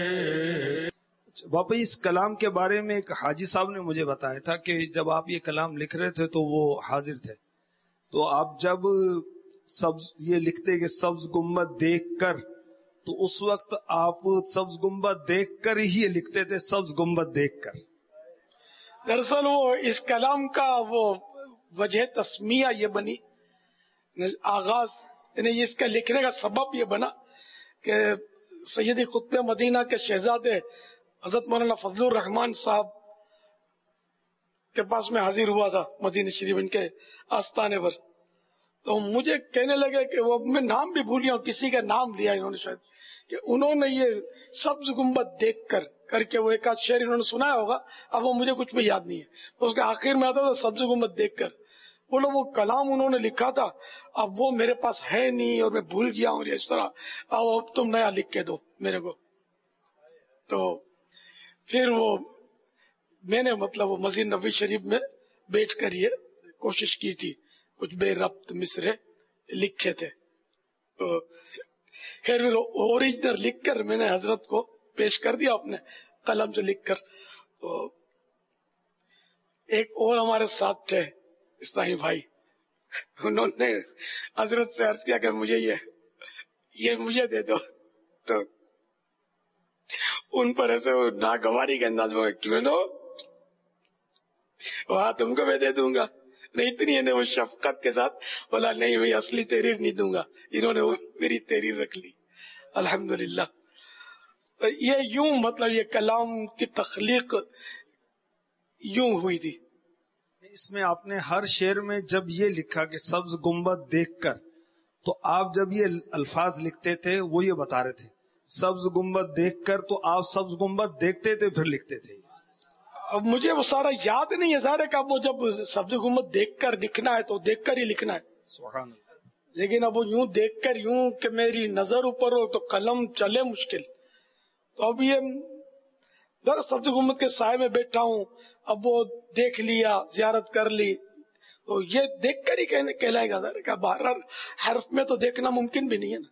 باپا اس کلام کے بارے میں ایک حاجی صاحب نے مجھے بتایا تھا کہ جب آپ یہ کلام لکھ رہے تھے تو وہ حاضر تھے، تو آپ جب سبز یہ لکھتے کہ سبز گنبد دیکھ کر، تو اس وقت آپ سبز گنبد دیکھ کر ہی لکھتے تھے، سبز گنبد دیکھ کر؟ دراصل وہ اس کلام کا وہ وجہ تسمیہ یہ بنی، آغاز یعنی اس کا لکھنے کا سبب یہ بنا کہ سیدی قطب مدینہ کے شہزادے حضرت مولانا فضل الرحمان صاحب کے پاس میں حاضر ہوا تھا مدینہ شریف ان کے آستانے پر، تو مجھے کہنے لگے کہ وہ میں نام بھی بھول گیا ہوں، کسی کا نام لیا انہوں نے شاید، کہ انہوں نے یہ سبز گنبد دیکھ کر کر کے وہ ایک آدھ شعر انہوں نے سنایا ہوگا، اب وہ مجھے کچھ بھی یاد نہیں ہے، اس کے آخر میں آتا تھا سبز گنبد دیکھ کر، بولو وہ کلام انہوں نے لکھا تھا، اب وہ میرے پاس ہے نہیں اور میں بھول گیا ہوں اس طرح، اب تم نیا لکھ کے دو میرے کو۔ تو پھر وہ میں نے مطلب وہ مسجد نبوی شریف میں بیٹھ کر یہ کوشش کی تھی، کچھ بے ربط مصرے لکھے تھے، تو خیر اوریجنل لکھ کر میں نے حضرت کو پیش کر دیا اپنے قلم سے لکھ کر۔ تو ایک اور ہمارے ساتھ تھے اسلامی بھائی، انہوں نے حضرت سے عرض کیا کہ مجھے یہ یہ مجھے دے دو، تو ان پر ایسے ناگواری کے انداز میں کیوں دو، وہاں تم کو میں دے دوں گا، نہیں اتنی ہے وہ شفقت کے ساتھ بولا نہیں میں اصلی تحریر نہیں دوں گا، انہوں نے میری تحریر رکھ لی الحمدللہ۔ یہ یوں مطلب یہ کلام کی تخلیق یوں ہوئی تھی۔ اس میں آپ نے ہر شعر میں جب یہ لکھا کہ سبز گنبد دیکھ کر، تو آپ جب یہ الفاظ لکھتے تھے وہ یہ بتا رہے تھے سبز گنبد دیکھ کر، تو آپ سبز گنبد دیکھتے تھے پھر لکھتے تھے؟ اب مجھے وہ سارا یاد نہیں ہے، ظاہر ہے کہ اب وہ جب سبز گنبد دیکھ کر لکھنا ہے تو دیکھ کر ہی لکھنا ہے، سبحان اللہ، لیکن اب وہ یوں دیکھ کر یوں کہ میری نظر اوپر ہو تو قلم چلے مشکل، تو اب یہ در سبز گنبد کے سائے میں بیٹھا ہوں، اب وہ دیکھ لیا زیارت کر لی، تو یہ دیکھ کر ہی کہنے کہلائے گا، ظاہر کہ باہر حرف میں تو دیکھنا ممکن بھی نہیں ہے نا۔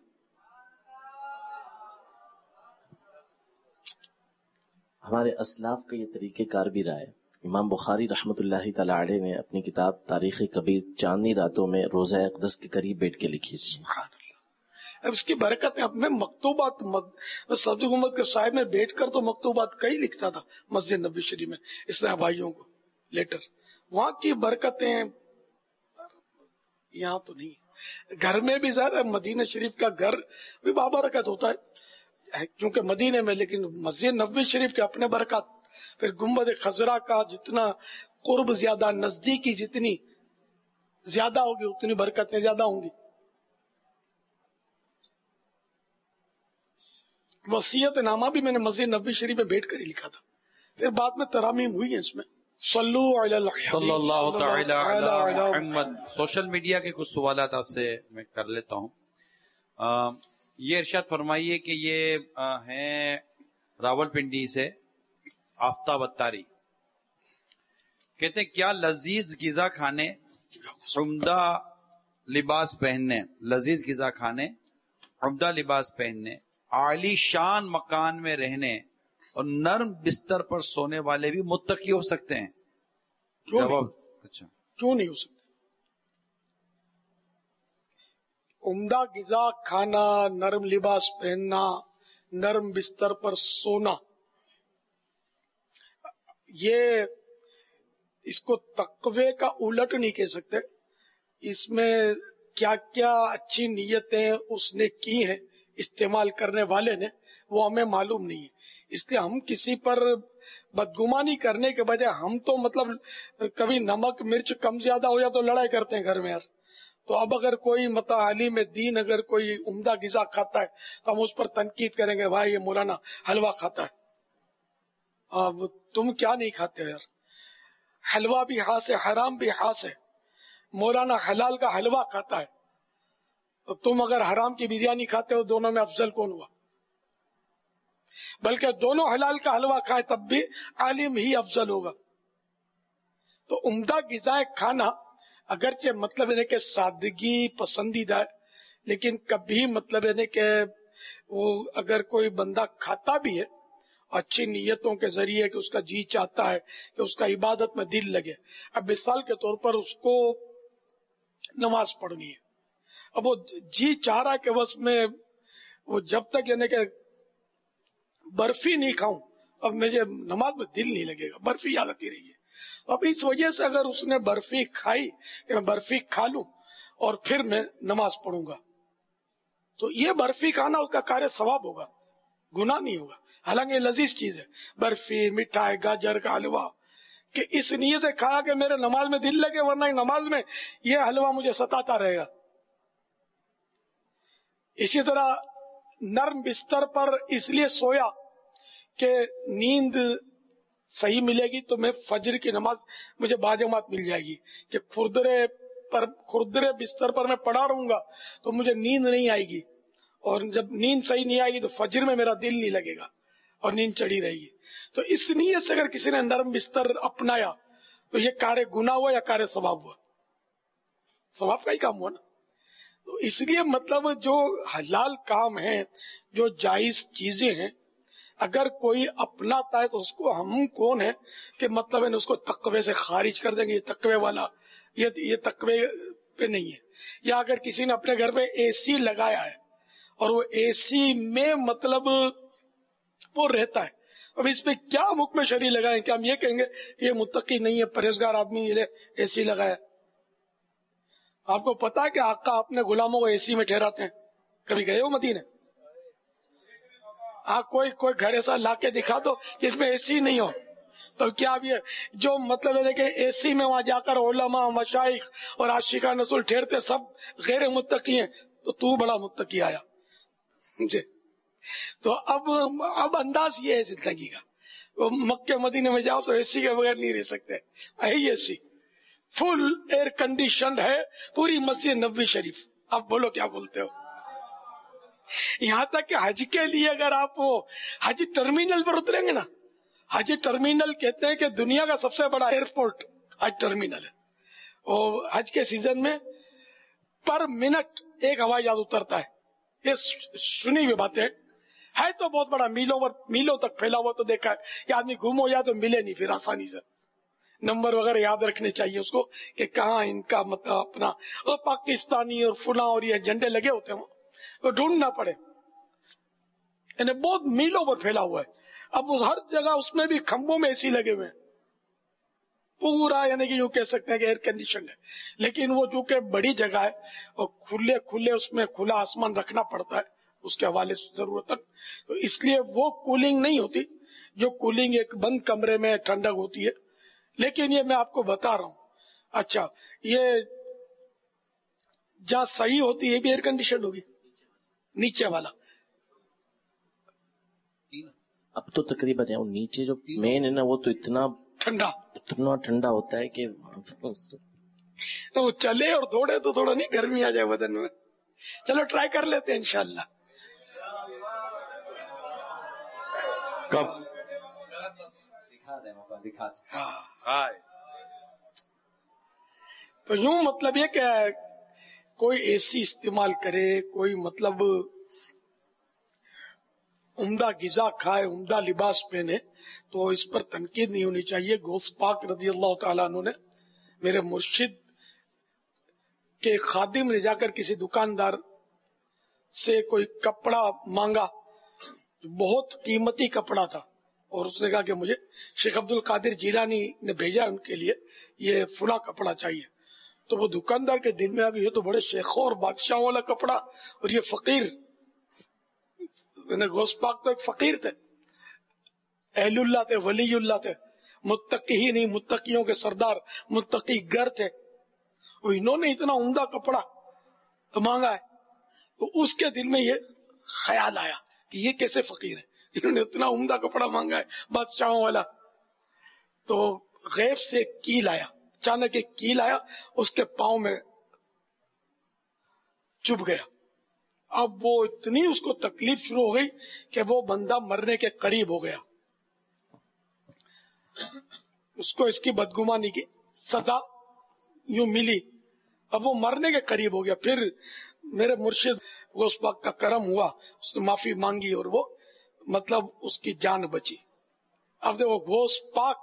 ہمارے اسلاف کا یہ طریقہ کار بھی رہا ہے۔ امام بخاری رحمۃ اللہ تعالی علیہ نے اپنی کتاب تاریخ کبیر چاندنی راتوں میں روزہ اقدس کے قریب بیٹھ کے لکھی تھی۔ اب اس کی برکت ہے، اپنے مکتوبات سبز گنبد کے سائے میں بیٹھ کر تو مکتوبات کئی لکھتا تھا مسجد نبوی شریف میں اسلام بھائیوں کو لیٹر، وہاں کی برکتیں یہاں تو نہیں۔ گھر میں بھی ظاہر ہے مدینہ شریف کا گھر بھی بابرکت ہوتا ہے کیونکہ مدینے میں، لیکن مسجد نبوی شریف کے اپنے برکات، پھر گنبد خضرا کا جتنا قرب زیادہ، نزدیکی جتنی زیادہ ہوگی اتنی برکتیں زیادہ ہوں گی۔ वसीयत नामा भी मैंने मस्जिद नबी शरीफ में बैठ कर ही लिखा था, फिर बाद में तरामीम हुई है इसमें। सल्लु अलल हबीब सल्लल्लाहु तआला अला अला मुहम्मद। सोशल मीडिया के कुछ सवालात आपसे मैं कर लेता हूँ। आ, ये इरशाद फरमाइए कि ये आ, हैं रावलपिंडी से आफ्ताब अत्तारी, कहते हैं क्या लजीज गिजा खाने, उम्दा लिबास पहनने, लजीज गिजा खाने, उम्दा लिबास पहनने, आली शान मकान में रहने और नर्म बिस्तर पर सोने वाले भी मुत्तकी हो सकते हैं? क्यों जवाब नहीं? अच्छा, क्यों नहीं हो सकते? उम्दा गिजा खाना, नरम लिबास पहनना, नरम बिस्तर पर सोना, ये इसको तकवे का उलट नहीं कह सकते। इसमें क्या क्या अच्छी नीयतें उसने की हैं इस्तेमाल करने वाले ने, वो हमें मालूम नहीं है। इसलिए हम किसी पर बदगुमानी करने के बजाय हम तो मतलब कभी नमक मिर्च कम ज्यादा हो जाए तो लड़ाई करते हैं घर में यार। तो अब अगर कोई मतलब आलिम दीन अगर कोई उम्दा गिजा खाता है तो हम उस पर तनकीद करेंगे, भाई ये मौलाना हलवा खाता है। अब तुम क्या नहीं खाते हो यार? हलवा भी हास है, हराम भी हास है। मौलाना हलाल का हलवा खाता है तो तुम अगर हराम की बिरयानी खाते हो, दोनों में अफजल कौन हुआ? बल्कि दोनों हलाल का हलवा खाए तब भी आलिम ही अफजल होगा। तो उम्दा गिजाएं खाना अगरचे मतलब है कि सादगी पसंदीदा है, लेकिन कभी मतलब है कि वो अगर कोई बंदा खाता भी है अच्छी नीयतों के जरिए कि उसका जी चाहता है कि उसका इबादत में दिल लगे। अब मिसाल के तौर पर उसको नमाज पढ़नी है, अब वो जी चाह रहा है कि बस में वो जब तक यानी कि बर्फी नहीं खाऊं अब मुझे नमाज में दिल नहीं लगेगा, बर्फी याद आती रही है। अब इस वजह से अगर उसने बर्फी खाई कि मैं बर्फी खा लूं और फिर मैं नमाज पढ़ूंगा, तो ये बर्फी खाना उसका कार्य सवाब होगा, गुनाह नहीं होगा। हालांकि लजीज चीज है बर्फी, मिठाई, गाजर का हलवा, कि इस नीयत से खाया कि मेरे नमाज में दिल लगे, वरना नमाज में ये हलवा मुझे सताता रहेगा। इसी तरह नर्म बिस्तर पर इसलिए सोया कि नींद सही मिलेगी तो मैं फजर की नमाज मुझे बाजमात मिल जाएगी, कि खुरदरे पर खुरदरे बिस्तर पर मैं पड़ा रहूंगा तो मुझे नींद नहीं आएगी, और जब नींद सही नहीं आएगी तो फजर में मेरा दिल नहीं लगेगा और नींद चढ़ी रहेगी। तो इस नीयत से अगर किसी ने नरम बिस्तर अपनाया तो ये कार्य गुनाह हुआ या कार्य सवाब हुआ? सवाब का ही काम हुआ ना। तो इसलिए मतलब जो हलाल काम है, जो जायज चीजें हैं, अगर कोई अपनाता है तो उसको हम कौन है कि मतलब है उसको तकवे से खारिज कर देंगे, ये तकवे वाला, ये ये तकवे पे नहीं है। या अगर किसी ने अपने घर पे एसी लगाया है और वो एसी में मतलब वो रहता है, अब इस पे क्या हुक्म शरी लगाए कि हम ये कहेंगे कि ये मुत्तकी नहीं है, परहेजगार आदमी ये एसी लगाया? आपको पता है कि आका अपने गुलामों को एसी में ठहराते हैं? कभी गए हो मदीने? हाँ, कोई कोई घर ऐसा लाके दिखा दो जिसमें एसी नहीं हो, तो क्या अब ये जो मतलब है कि एसी में वहां जाकर उलमा, मशाइख और आशिका नसूल ठहरते सब गैर मुत्तकी हैं, तो तू बड़ा मुत्तकी आया मुझे। तो अब अब अंदाज ये है जिंदगी का, वो मक्के मदीने में जाओ तो एसी के बगैर नहीं रह सकते। है एसी फुल एयर कंडीशन है पूरी मस्जिद नबवी शरीफ। आप बोलो क्या बोलते हो? यहाँ तक कि हज के लिए अगर आप वो हज टर्मिनल पर उतरेंगे ना, हज टर्मिनल कहते हैं कि दुनिया का सबसे बड़ा एयरपोर्ट हज टर्मिनल है। और हज के सीजन में पर मिनट एक हवाई जहाज उतरता है, ये सुनी हुई बातें है। तो बहुत बड़ा मीलों पर मीलों तक फैला हुआ, तो देखा है कि आदमी गुम हो जाए तो मिले नहीं फिर आसानी से। नंबर वगैरह याद रखने चाहिए उसको कि कहाँ इनका मतलब अपना और पाकिस्तानी और फुला और ये झंडे लगे होते हैं, तो ढूंढना पड़े। यानी बहुत मीलों पर फैला हुआ है। अब उस हर जगह उसमें भी खंभों में एसी लगे हुए हैं पूरा, यानी कि यूं कह सकते हैं कि एयर कंडीशन है। लेकिन वो जो कि बड़ी जगह है और खुले खुले उसमें खुला आसमान रखना पड़ता है उसके हवाले से जरूरत तक, तो इसलिए वो कूलिंग नहीं होती जो कूलिंग एक बंद कमरे में ठंडक होती है। लेकिन ये मैं आपको बता रहा हूं, अच्छा ये जहां सही होती है भी एयर कंडीशन होगी, नीचे वाला اب تو تقریباً ہے، نیچے جو مین ہے نا وہ تو اتنا ٹھنڈا اتنا ٹھنڈا ہوتا ہے کہ وہ چلے اور دوڑے تو تھوڑا نہیں گرمی آ جائے بدن میں. چلو ٹرائی کر لیتے ہیں انشاءاللہ. کب تو یوں مطلب یہ کہ کوئی اے سی استعمال کرے، کوئی مطلب عمدہ غذا کھائے، عمدہ لباس پہنے، تو اس پر تنقید نہیں ہونی چاہیے. غوث پاک رضی اللہ تعالیٰ عنہ نے میرے مرشد کے خادم نے جا کر کسی دکاندار سے کوئی کپڑا مانگا، بہت قیمتی کپڑا تھا، اور اس نے کہا کہ مجھے شیخ عبد القادر جیلانی نے بھیجا ان کے لیے یہ فلاں کپڑا چاہیے. تو وہ دکاندار کے دل میں آ گئی یہ تو بڑے شیخوں اور بادشاہوں والا کپڑا، اور یہ فقیر. غوث پاک تو ایک فقیر تھے، اہل اللہ تھے، ولی اللہ تھے، متقی ہی نہیں متقیوں کے سردار، متقی گر تھے. وہ انہوں نے اتنا عمدہ کپڑا تو مانگا ہے، تو اس کے دل میں یہ خیال آیا کہ یہ کیسے فقیر ہے، انہوں نے اتنا عمدہ کپڑا مانگا ہے بادشاہوں والا. تو غیب سے کیل آیا، اچانک ایک کیل آیا، اس کے پاؤں میں چبھ گیا. اب وہ اتنی اس کو تکلیف شروع ہو گئی کہ وہ بندہ مرنے کے قریب ہو گیا. اس کو اس کی بدگمانی کی سزا یوں ملی، اب وہ مرنے کے قریب ہو گیا. پھر میرے مرشد غوث پاک کا کرم ہوا، اس نے معافی مانگی اور وہ مطلب اس کی جان بچی. اب دیکھو غوث پاک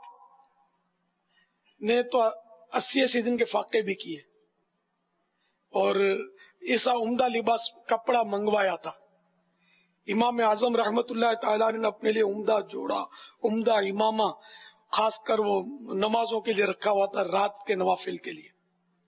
نے تو اسی اسی دن کے فاقے بھی کیے اور ایسا عمدہ لباس کپڑا منگوایا تھا. امام اعظم رحمت اللہ تعالیٰ نے اپنے لیے عمدہ جوڑا، عمدہ امامہ خاص کر وہ نمازوں کے لیے رکھا ہوا تھا، رات کے نوافل کے لیے.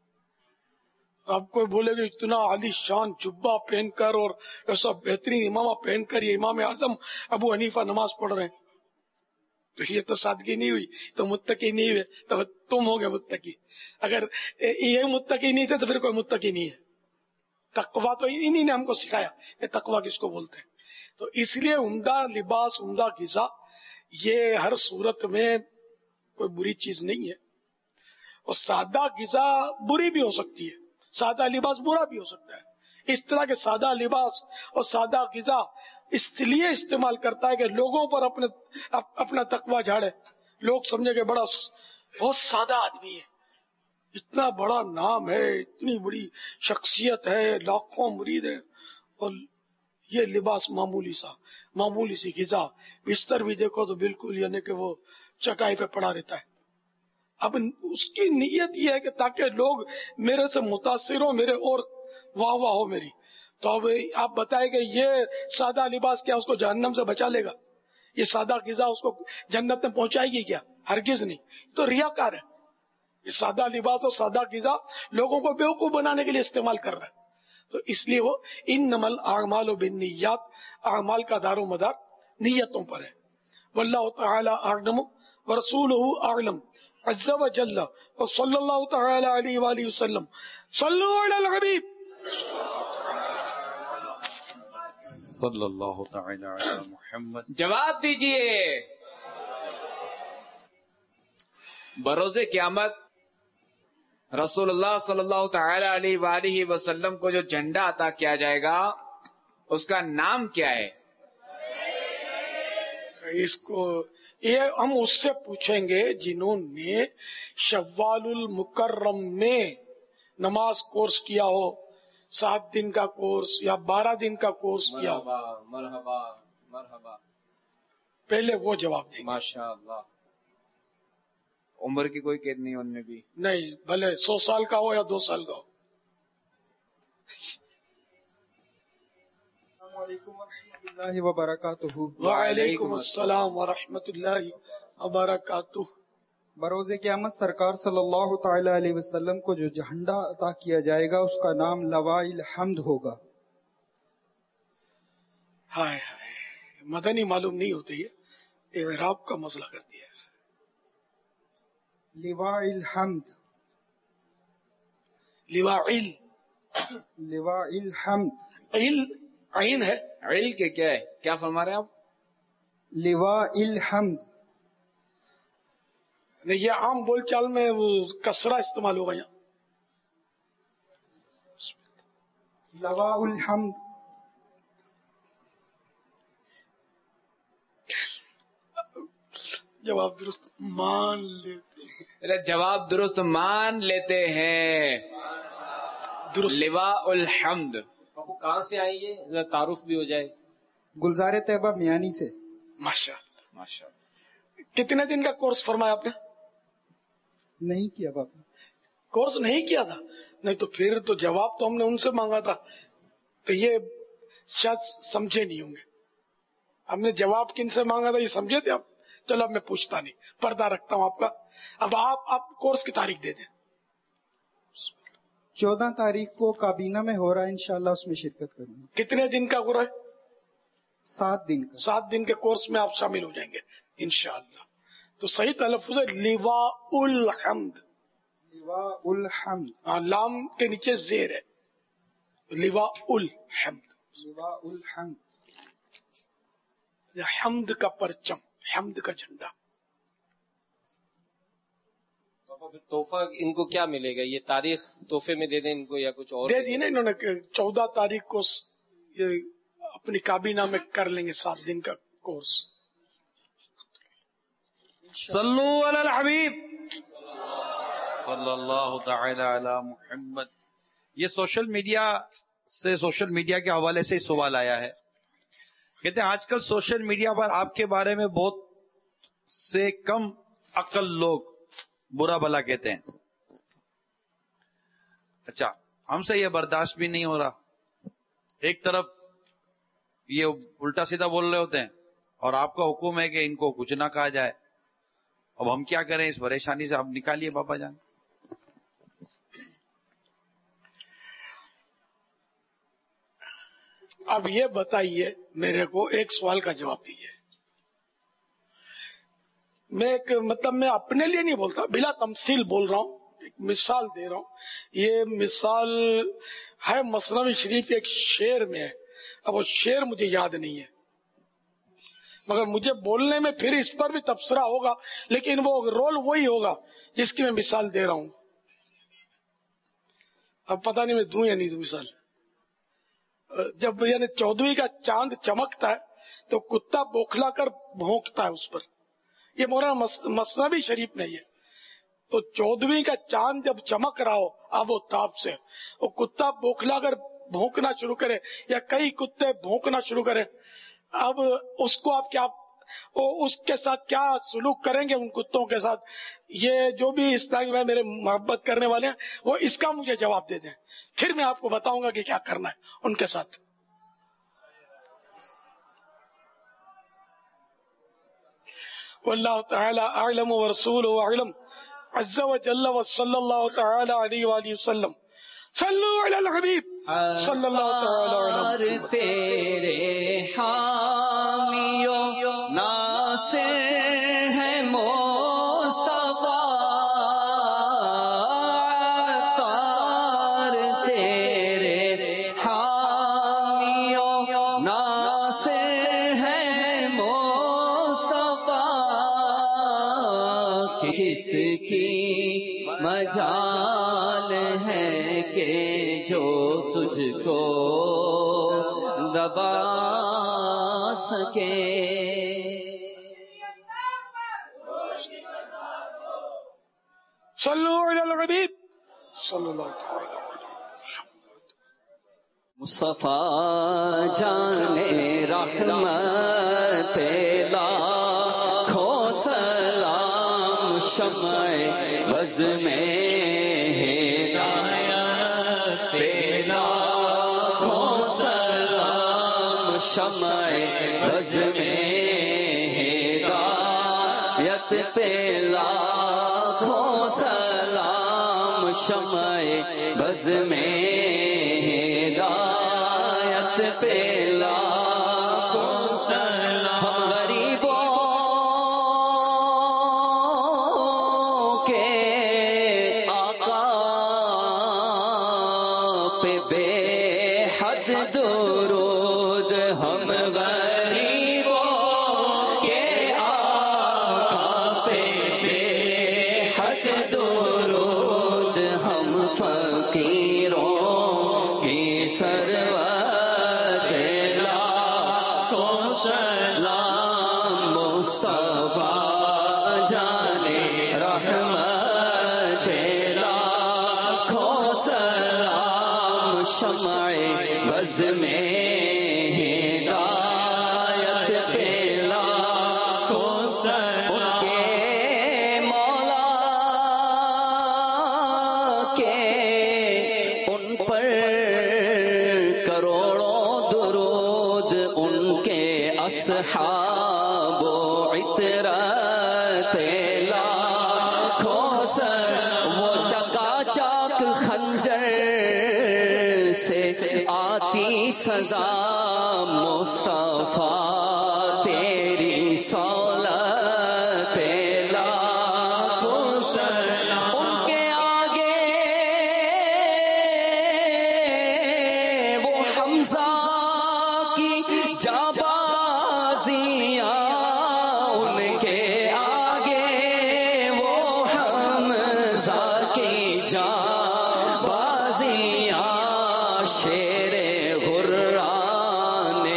اب کوئی بولے گا اتنا عالی شان جبہ پہن کر اور ایسا بہترین امامہ پہن کر یہ امام اعظم ابو حنیفہ نماز پڑھ رہے ہیں، تو یہ تو سادگی نہیں ہوئی، تو متقی نہیں ہوئے، تو تم ہو گے متقی. اگر یہ متقی نہیں تھے تو پھر کوئی متقی نہیں ہے. تقویٰ تو انہی نے ہم کو سکھایا کہ تقویٰ کس کو بولتے ہیں. تو اس لیے عمدہ لباس، عمدہ غذا یہ ہر صورت میں کوئی بری چیز نہیں ہے. اور سادہ غذا بری بھی ہو سکتی ہے، سادہ لباس برا بھی ہو سکتا ہے. اس طرح کے سادہ لباس اور سادہ غذا اس لیے استعمال کرتا ہے کہ لوگوں پر اپنے اپنا تقویٰ جھاڑے، لوگ سمجھے کہ بڑا بہت سادہ آدمی ہے، اتنا بڑا نام ہے، اتنی بڑی شخصیت ہے، لاکھوں مرید ہے، اور یہ لباس معمولی سا، معمولی سی غذا، بستر بھی دیکھو تو بالکل یعنی کہ وہ چٹائی پہ پڑا رہتا ہے. اب اس کی نیت یہ ہے کہ تاکہ لوگ میرے سے متاثر ہو، میرے اور واہ واہ ہو میری. تو اب آپ بتائیں کہ یہ سادہ لباس کیا اس کو جہنم سے بچا لے گا؟ یہ سادہ غذا اس کو جنت میں پہنچائے گی کیا؟ ہرگز نہیں. تو ریاکار ہے. یہ سادہ لباس اور سادہ غذا لوگوں کو بیوقوف بنانے کے لیے استعمال کر رہا ہے. تو اس لیے وہ انما الاعمال بالنیات، اعمال کا دار و مدار نیتوں پر ہے. واللہ تعالی اعلم ورسولہ اعلم عز وجل وصلی اللہ تعالی علیہ وآلہ وسلم. صلو علی الحبیب صلی اللہ تعالی علی محمد. جواب دیجئے. بروز قیامت رسول اللہ صلی اللہ تعالی علیہ وآلہ وسلم کو جو جھنڈا عطا کیا جائے گا اس کا نام کیا ہے؟ اس کو یہ ہم اس سے پوچھیں گے جنہوں نے شوال المکرم میں نماز کورس کیا ہو، سات دن کا کورس یا بارہ دن کا کورس کیا ہو. مرحبا مرحبا مرحبا. پہلے وہ جواب دیں. ماشاء اللہ. عمر کی کوئی قید نہیں ان میں بھی؟ نہیں، بھلے سو سال کا ہو یا دو سال کا ہو. السلام علیکم ورحمۃ اللہ وبرکاتہ. وعلیکم السلام ورحمۃ اللہ وبرکاتہ. بروز قیامت سرکار صلی اللہ تعالی علیہ وسلم کو جو جھنڈا عطا کیا جائے گا اس کا نام لواء الحمد ہوگا. ہائے ہائے، مدنی معلوم نہیں ہوتی ہے، اعراب کا مسئلہ کر دیا. لواء الحمد، لواء لواء الحمد. عل عین ہے. عل کے کیا ہے؟ کیا فرما رہے ہیں آپ؟ लिवा इल हम्द। नहीं, ये आम बोलचाल में वो कसरा इस्तेमाल होगा यहाँ। लवा उल हम्द। जवाब दुरुस्त मान लेते हैं। अरे जवाब दुरुस्त मान लेते हैं। लिवा उल हम्द। आपको कहाँ से आई ये, तारुफ भी हो जाए। गुलजार तैयबा मियानी से। माशाअल्लाह माशाअल्लाह। कितने दिन का कोर्स फरमाया आपने? नहीं किया बाबा। कोर्स नहीं किया था? नहीं तो फिर तो जवाब तो हमने उनसे मांगा था, तो ये शायद समझे नहीं होंगे। हमने जवाब किन से मांगा था ये समझे थे आप? चलो अब मैं पूछता नहीं, पर्दा रखता हूँ आपका। अब आप आप कोर्स की तारीख दे दें। चौदह तारीख को काबीना में हो रहा है, इंशाल्लाह उसमें शिरकत करूंगा। कितने दिन का हो रहा है? सात दिन का। सात दिन के कोर्स में आप शामिल हो जाएंगे इंशाअल्लाह। तो सही तलफ्फुज़ है लिवा उल हम्द। लिवा उल हम्द। हाँ, लाम के नीचे जेर है, लिवा उल हम्द। लिवा उल हम्द। हम्द का परचम, हम्द का झंडा। तो फिर तोहफा इनको क्या मिलेगा? ये तारीख तोहफे में दे दें इनको या कुछ और? दे दी ना इन्होंने, चौदह तारीख को ये अपनी काबीना में कर लेंगे सात दिन का कोर्स। सल्लु अलल हबीब सल्लल्लाहु तआला अला मुहम्मद। ये सोशल मीडिया से सोशल मीडिया के हवाले से सवाल आया है। कहते हैं आजकल सोशल मीडिया पर आपके बारे में बहुत से कम अक्ल लोग बुरा भला कहते हैं। अच्छा, हमसे ये बर्दाश्त भी नहीं हो रहा। एक तरफ ये उल्टा सीधा बोल रहे होते हैं और आपका हुक्म है कि इनको कुछ ना कहा जाए। अब हम क्या करें? इस परेशानी से आप निकालिए बाबा जान। अब ये बताइए मेरे को, एक सवाल का जवाब दीजिए। मैं एक मतलब मैं अपने लिए नहीं बोलता, बिला तमसील बोल रहा हूँ, एक मिसाल दे रहा हूँ। ये मिसाल है मसनवी शरीफ एक शेर में है। अब वो शेर मुझे याद नहीं है, मगर मुझे बोलने में फिर इस पर भी तबसरा होगा, लेकिन वो रोल वही होगा जिसकी मैं मिसाल दे रहा हूँ। अब पता नहीं मैं दूं या नहीं दूं मिसाल। जब यानी चौदहवीं का चांद चमकता है तो कुत्ता बौखला कर भौंकता है उस पर। ये मौलाना मस, मसनवी शरीफ में है। तो चौदहवीं का चांद जब चमक रहा हो आबो ताप से, वो कुत्ता बौखला कर भौंकना शुरू करे या कई कुत्ते भौंकना शुरू करें, अब उसको आप क्या वो उसके साथ क्या सुलूक करेंगे उन कुत्तों के साथ? ये जो भी इस्लामी भाई मेरे मोहब्बत करने वाले हैं वो इसका मुझे जवाब दे दें, फिर मैं आपको बताऊंगा कि क्या करना है उनके साथ। वल्लाहु तआला अअलम व रसूलुहु अअलम अज़्ज़ा व जल्ला व सल्लल्लाहु तआला अलैहि व आलिहि वसल्लम। सल्लु अलल हबीब सल्लल्लाहु तआला अलैहि वसल्लम। तेरे हामियों नासिर है मुस्तफा, तार तेरे हामियों नासिर है मुस्तफा, किसकी मजाल है के जो तुझको दबा सके। सल्लु अलल हबीब सल्लल्लाहु तआला मुस्तफा जाने रहमत लाखों सलाम, शम्ए बज़ में हिदायत पे लाखों सलाम, शम्ए बज़ में हिदायत पे लाखों सलाम, शम्ए बज़ में हिदायत पे लाखों सलाम। हम गरीबों के आका पे बेहद दुरूद, हम गरीबों بز میں ہدایت پہ لاکھوں سلام ان کے مولا کے ان پر کروڑوں درود ان کے اصحاب و عطرت لاکھوں سلام وہ چکا چاک خنجر سے آتی سزا مصطفیٰ تیری سولت لاکھوں سلام ان کے آگے وہ حمزہ کی جانبازیاں ان کے آگے وہ حمزہ کی جانبازیاں شیر غران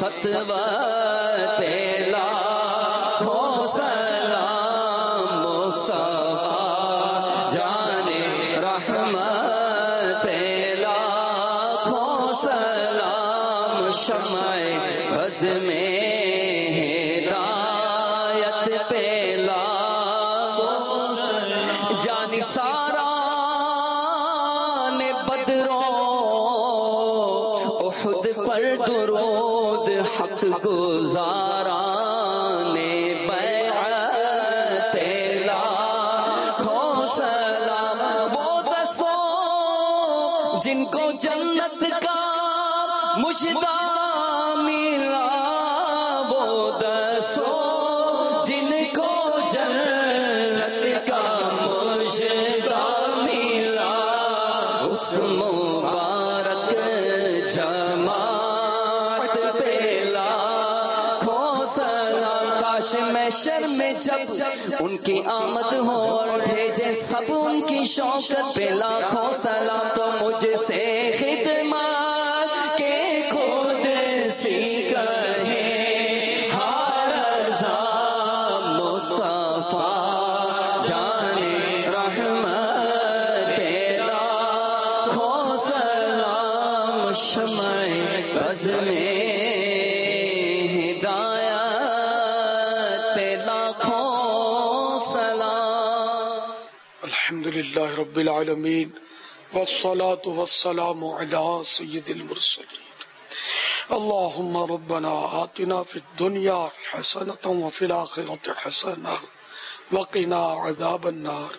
ستوت لاکھوں سلام مصطفیٰ جان رحمت لاکھوں سلام شمع بز میں ہدایت پہ لاکھوں سلام جانی سارا نے بدروں احد پر درود حق گزاران بیعت لاکھوں سلام وہ دسو جن کو جنت کا مجدہ ملا وہ دسو جن کو جنت کا مجدہ ملا اس مبارک جماعت پہ لاکھوں سلام کاش محشر میں جب ان کی آمد ہو اور بھیجے سب ان کی شوکت پہ لاکھوں سلام تو مجھ سے خدمت کے خود سی کہیں ہر رضا مصطفیٰ جان رحمت لاکھوں سلام شمع بز میں ہدایت لاکھوں سلام الحمد للہ رب العالمین والصلاة والسلام على سید المرسلین اللهم ربنا آتنا في الدنيا حسنة وفي الآخرة حسنة وقنا عذاب النار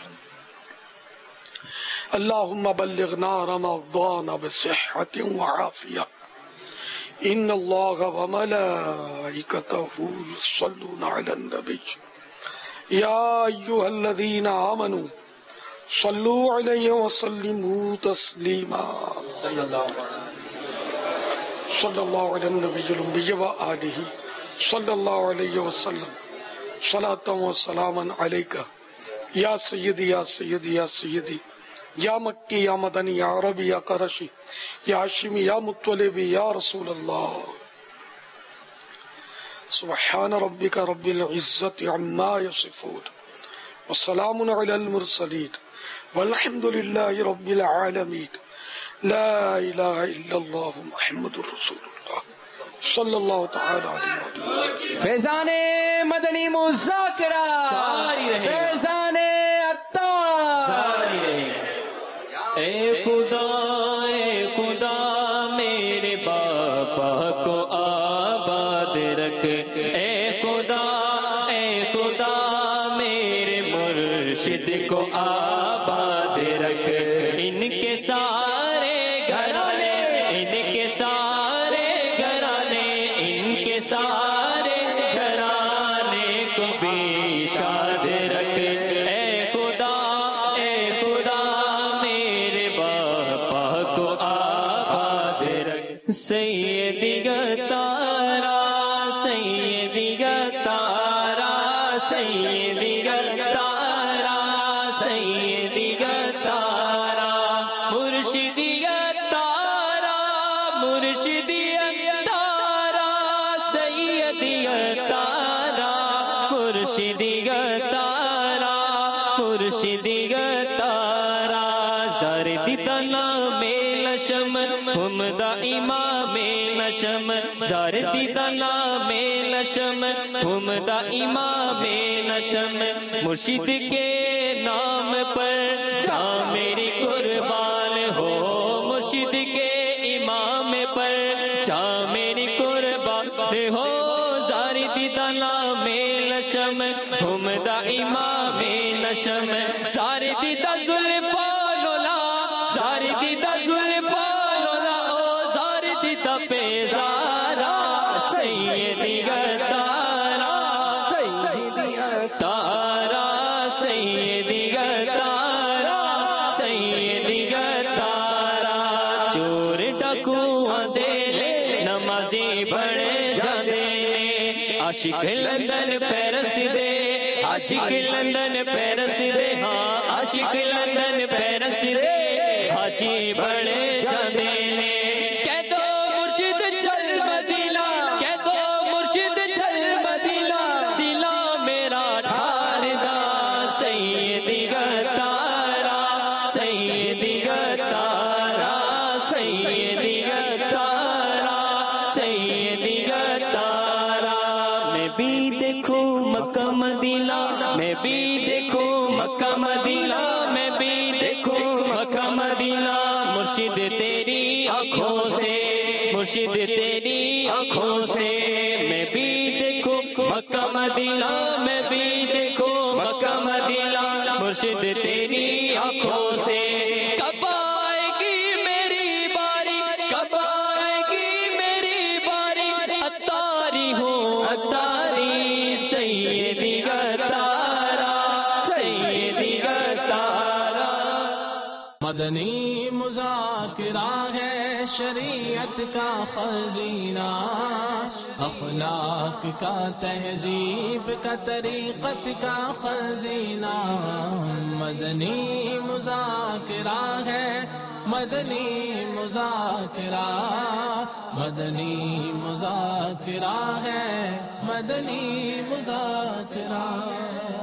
اللهم بلغنا رمضان بصحة وعافية إن الله وملائكته يصلون على النبي يا أيها الذين آمنوا صلوا عليه وسلموا تسليما صلى الله على النبي الأمي وآله صلى الله عليه وسلم صلاة وسلاما عليك يا سيدي يا سيدي يا سيدي یا مکی یا مدنی یا عربی یا قرشی یا ہاشمی یا مطلبی یا رسول اللہ سبحان ربک رب العزت عما یصفون والسلام علی المرسلین والحمد للہ رب العالمین لا الہ الا اللہ محمد رسول اللہ صلی اللہ تعالی علیہ وسلم. فیضان مدنی مذاکرہ فیضان عطار اے خدا اے خدا میرے باپا کو آباد رکھ اے خدا اے خدا میرے مرشد کو آباد رکھ ان کے سارے گھرانے ان کے سارے گھرانے ان کے سارے گھرانے کو بھی شاد رکھ اے خدا اے خدا میرے باپا کو آباد رکھ سیدی گتارا سیدی گتارا سیدی گتارا سیدی گتارا مرشدی گتارا مرشدی گتارا سیدی گتارا مرشدی گتارا مرشدی گتارا زردی تنا میل شم ہم دا ایمان نشم زاردی دلا میں نشم ہم دا امام نشم مرشد کے نام پر جاں میری قربان ہو مرشد کے امام پر جاں میری قربان ہو زاردی دلا میں نشم ہم دا امام نشم زاردی دا زلفا لولا زاردی دا زلفا لولا او زاردی دا پیزارا سیدی گتارا سیدی گتارا سیدی گتارا سیدی گتارا چور ڈکو دے لے نمازی بڑے جاندے عاشق لندن پیرس دے عاشق لندن پیرس دے ہاں عاشق لندن پیرس دے حاجی بڑے جاندے نے کہہ دو مرشد چل مدینہ کہہ دو مرشد چل مدینہ سلا میرا ٹھار دا سیدی گتارا سیدی گتارا سیدی گتارا سیدی گتارا میں بھی دیکھوں مکہ مدینہ میں بھی دیکھوں مکہ مدینہ میں بھی دیکھوں مکہ مدینہ مرشد تیری آنکھوں سے مرشد تیری آنکھوں سے میں بھی دیکھوں مکہ مدینہ میں بھی دیکھوں مکہ مدینہ مرشد تیری آنکھوں سے کب آئے گی میری باری کب آئے گی میری باری اتاری ہوں اتاری سیدی گتارا سیدی گتارا مدنی مذاکرہ ہے شریعت کا خزینہ اخلاق کا تہذیب کا طریقت کا خزینہ مدنی مذاکرہ ہے مدنی مذاکرہ مدنی مذاکرہ ہے مدنی مذاکرہ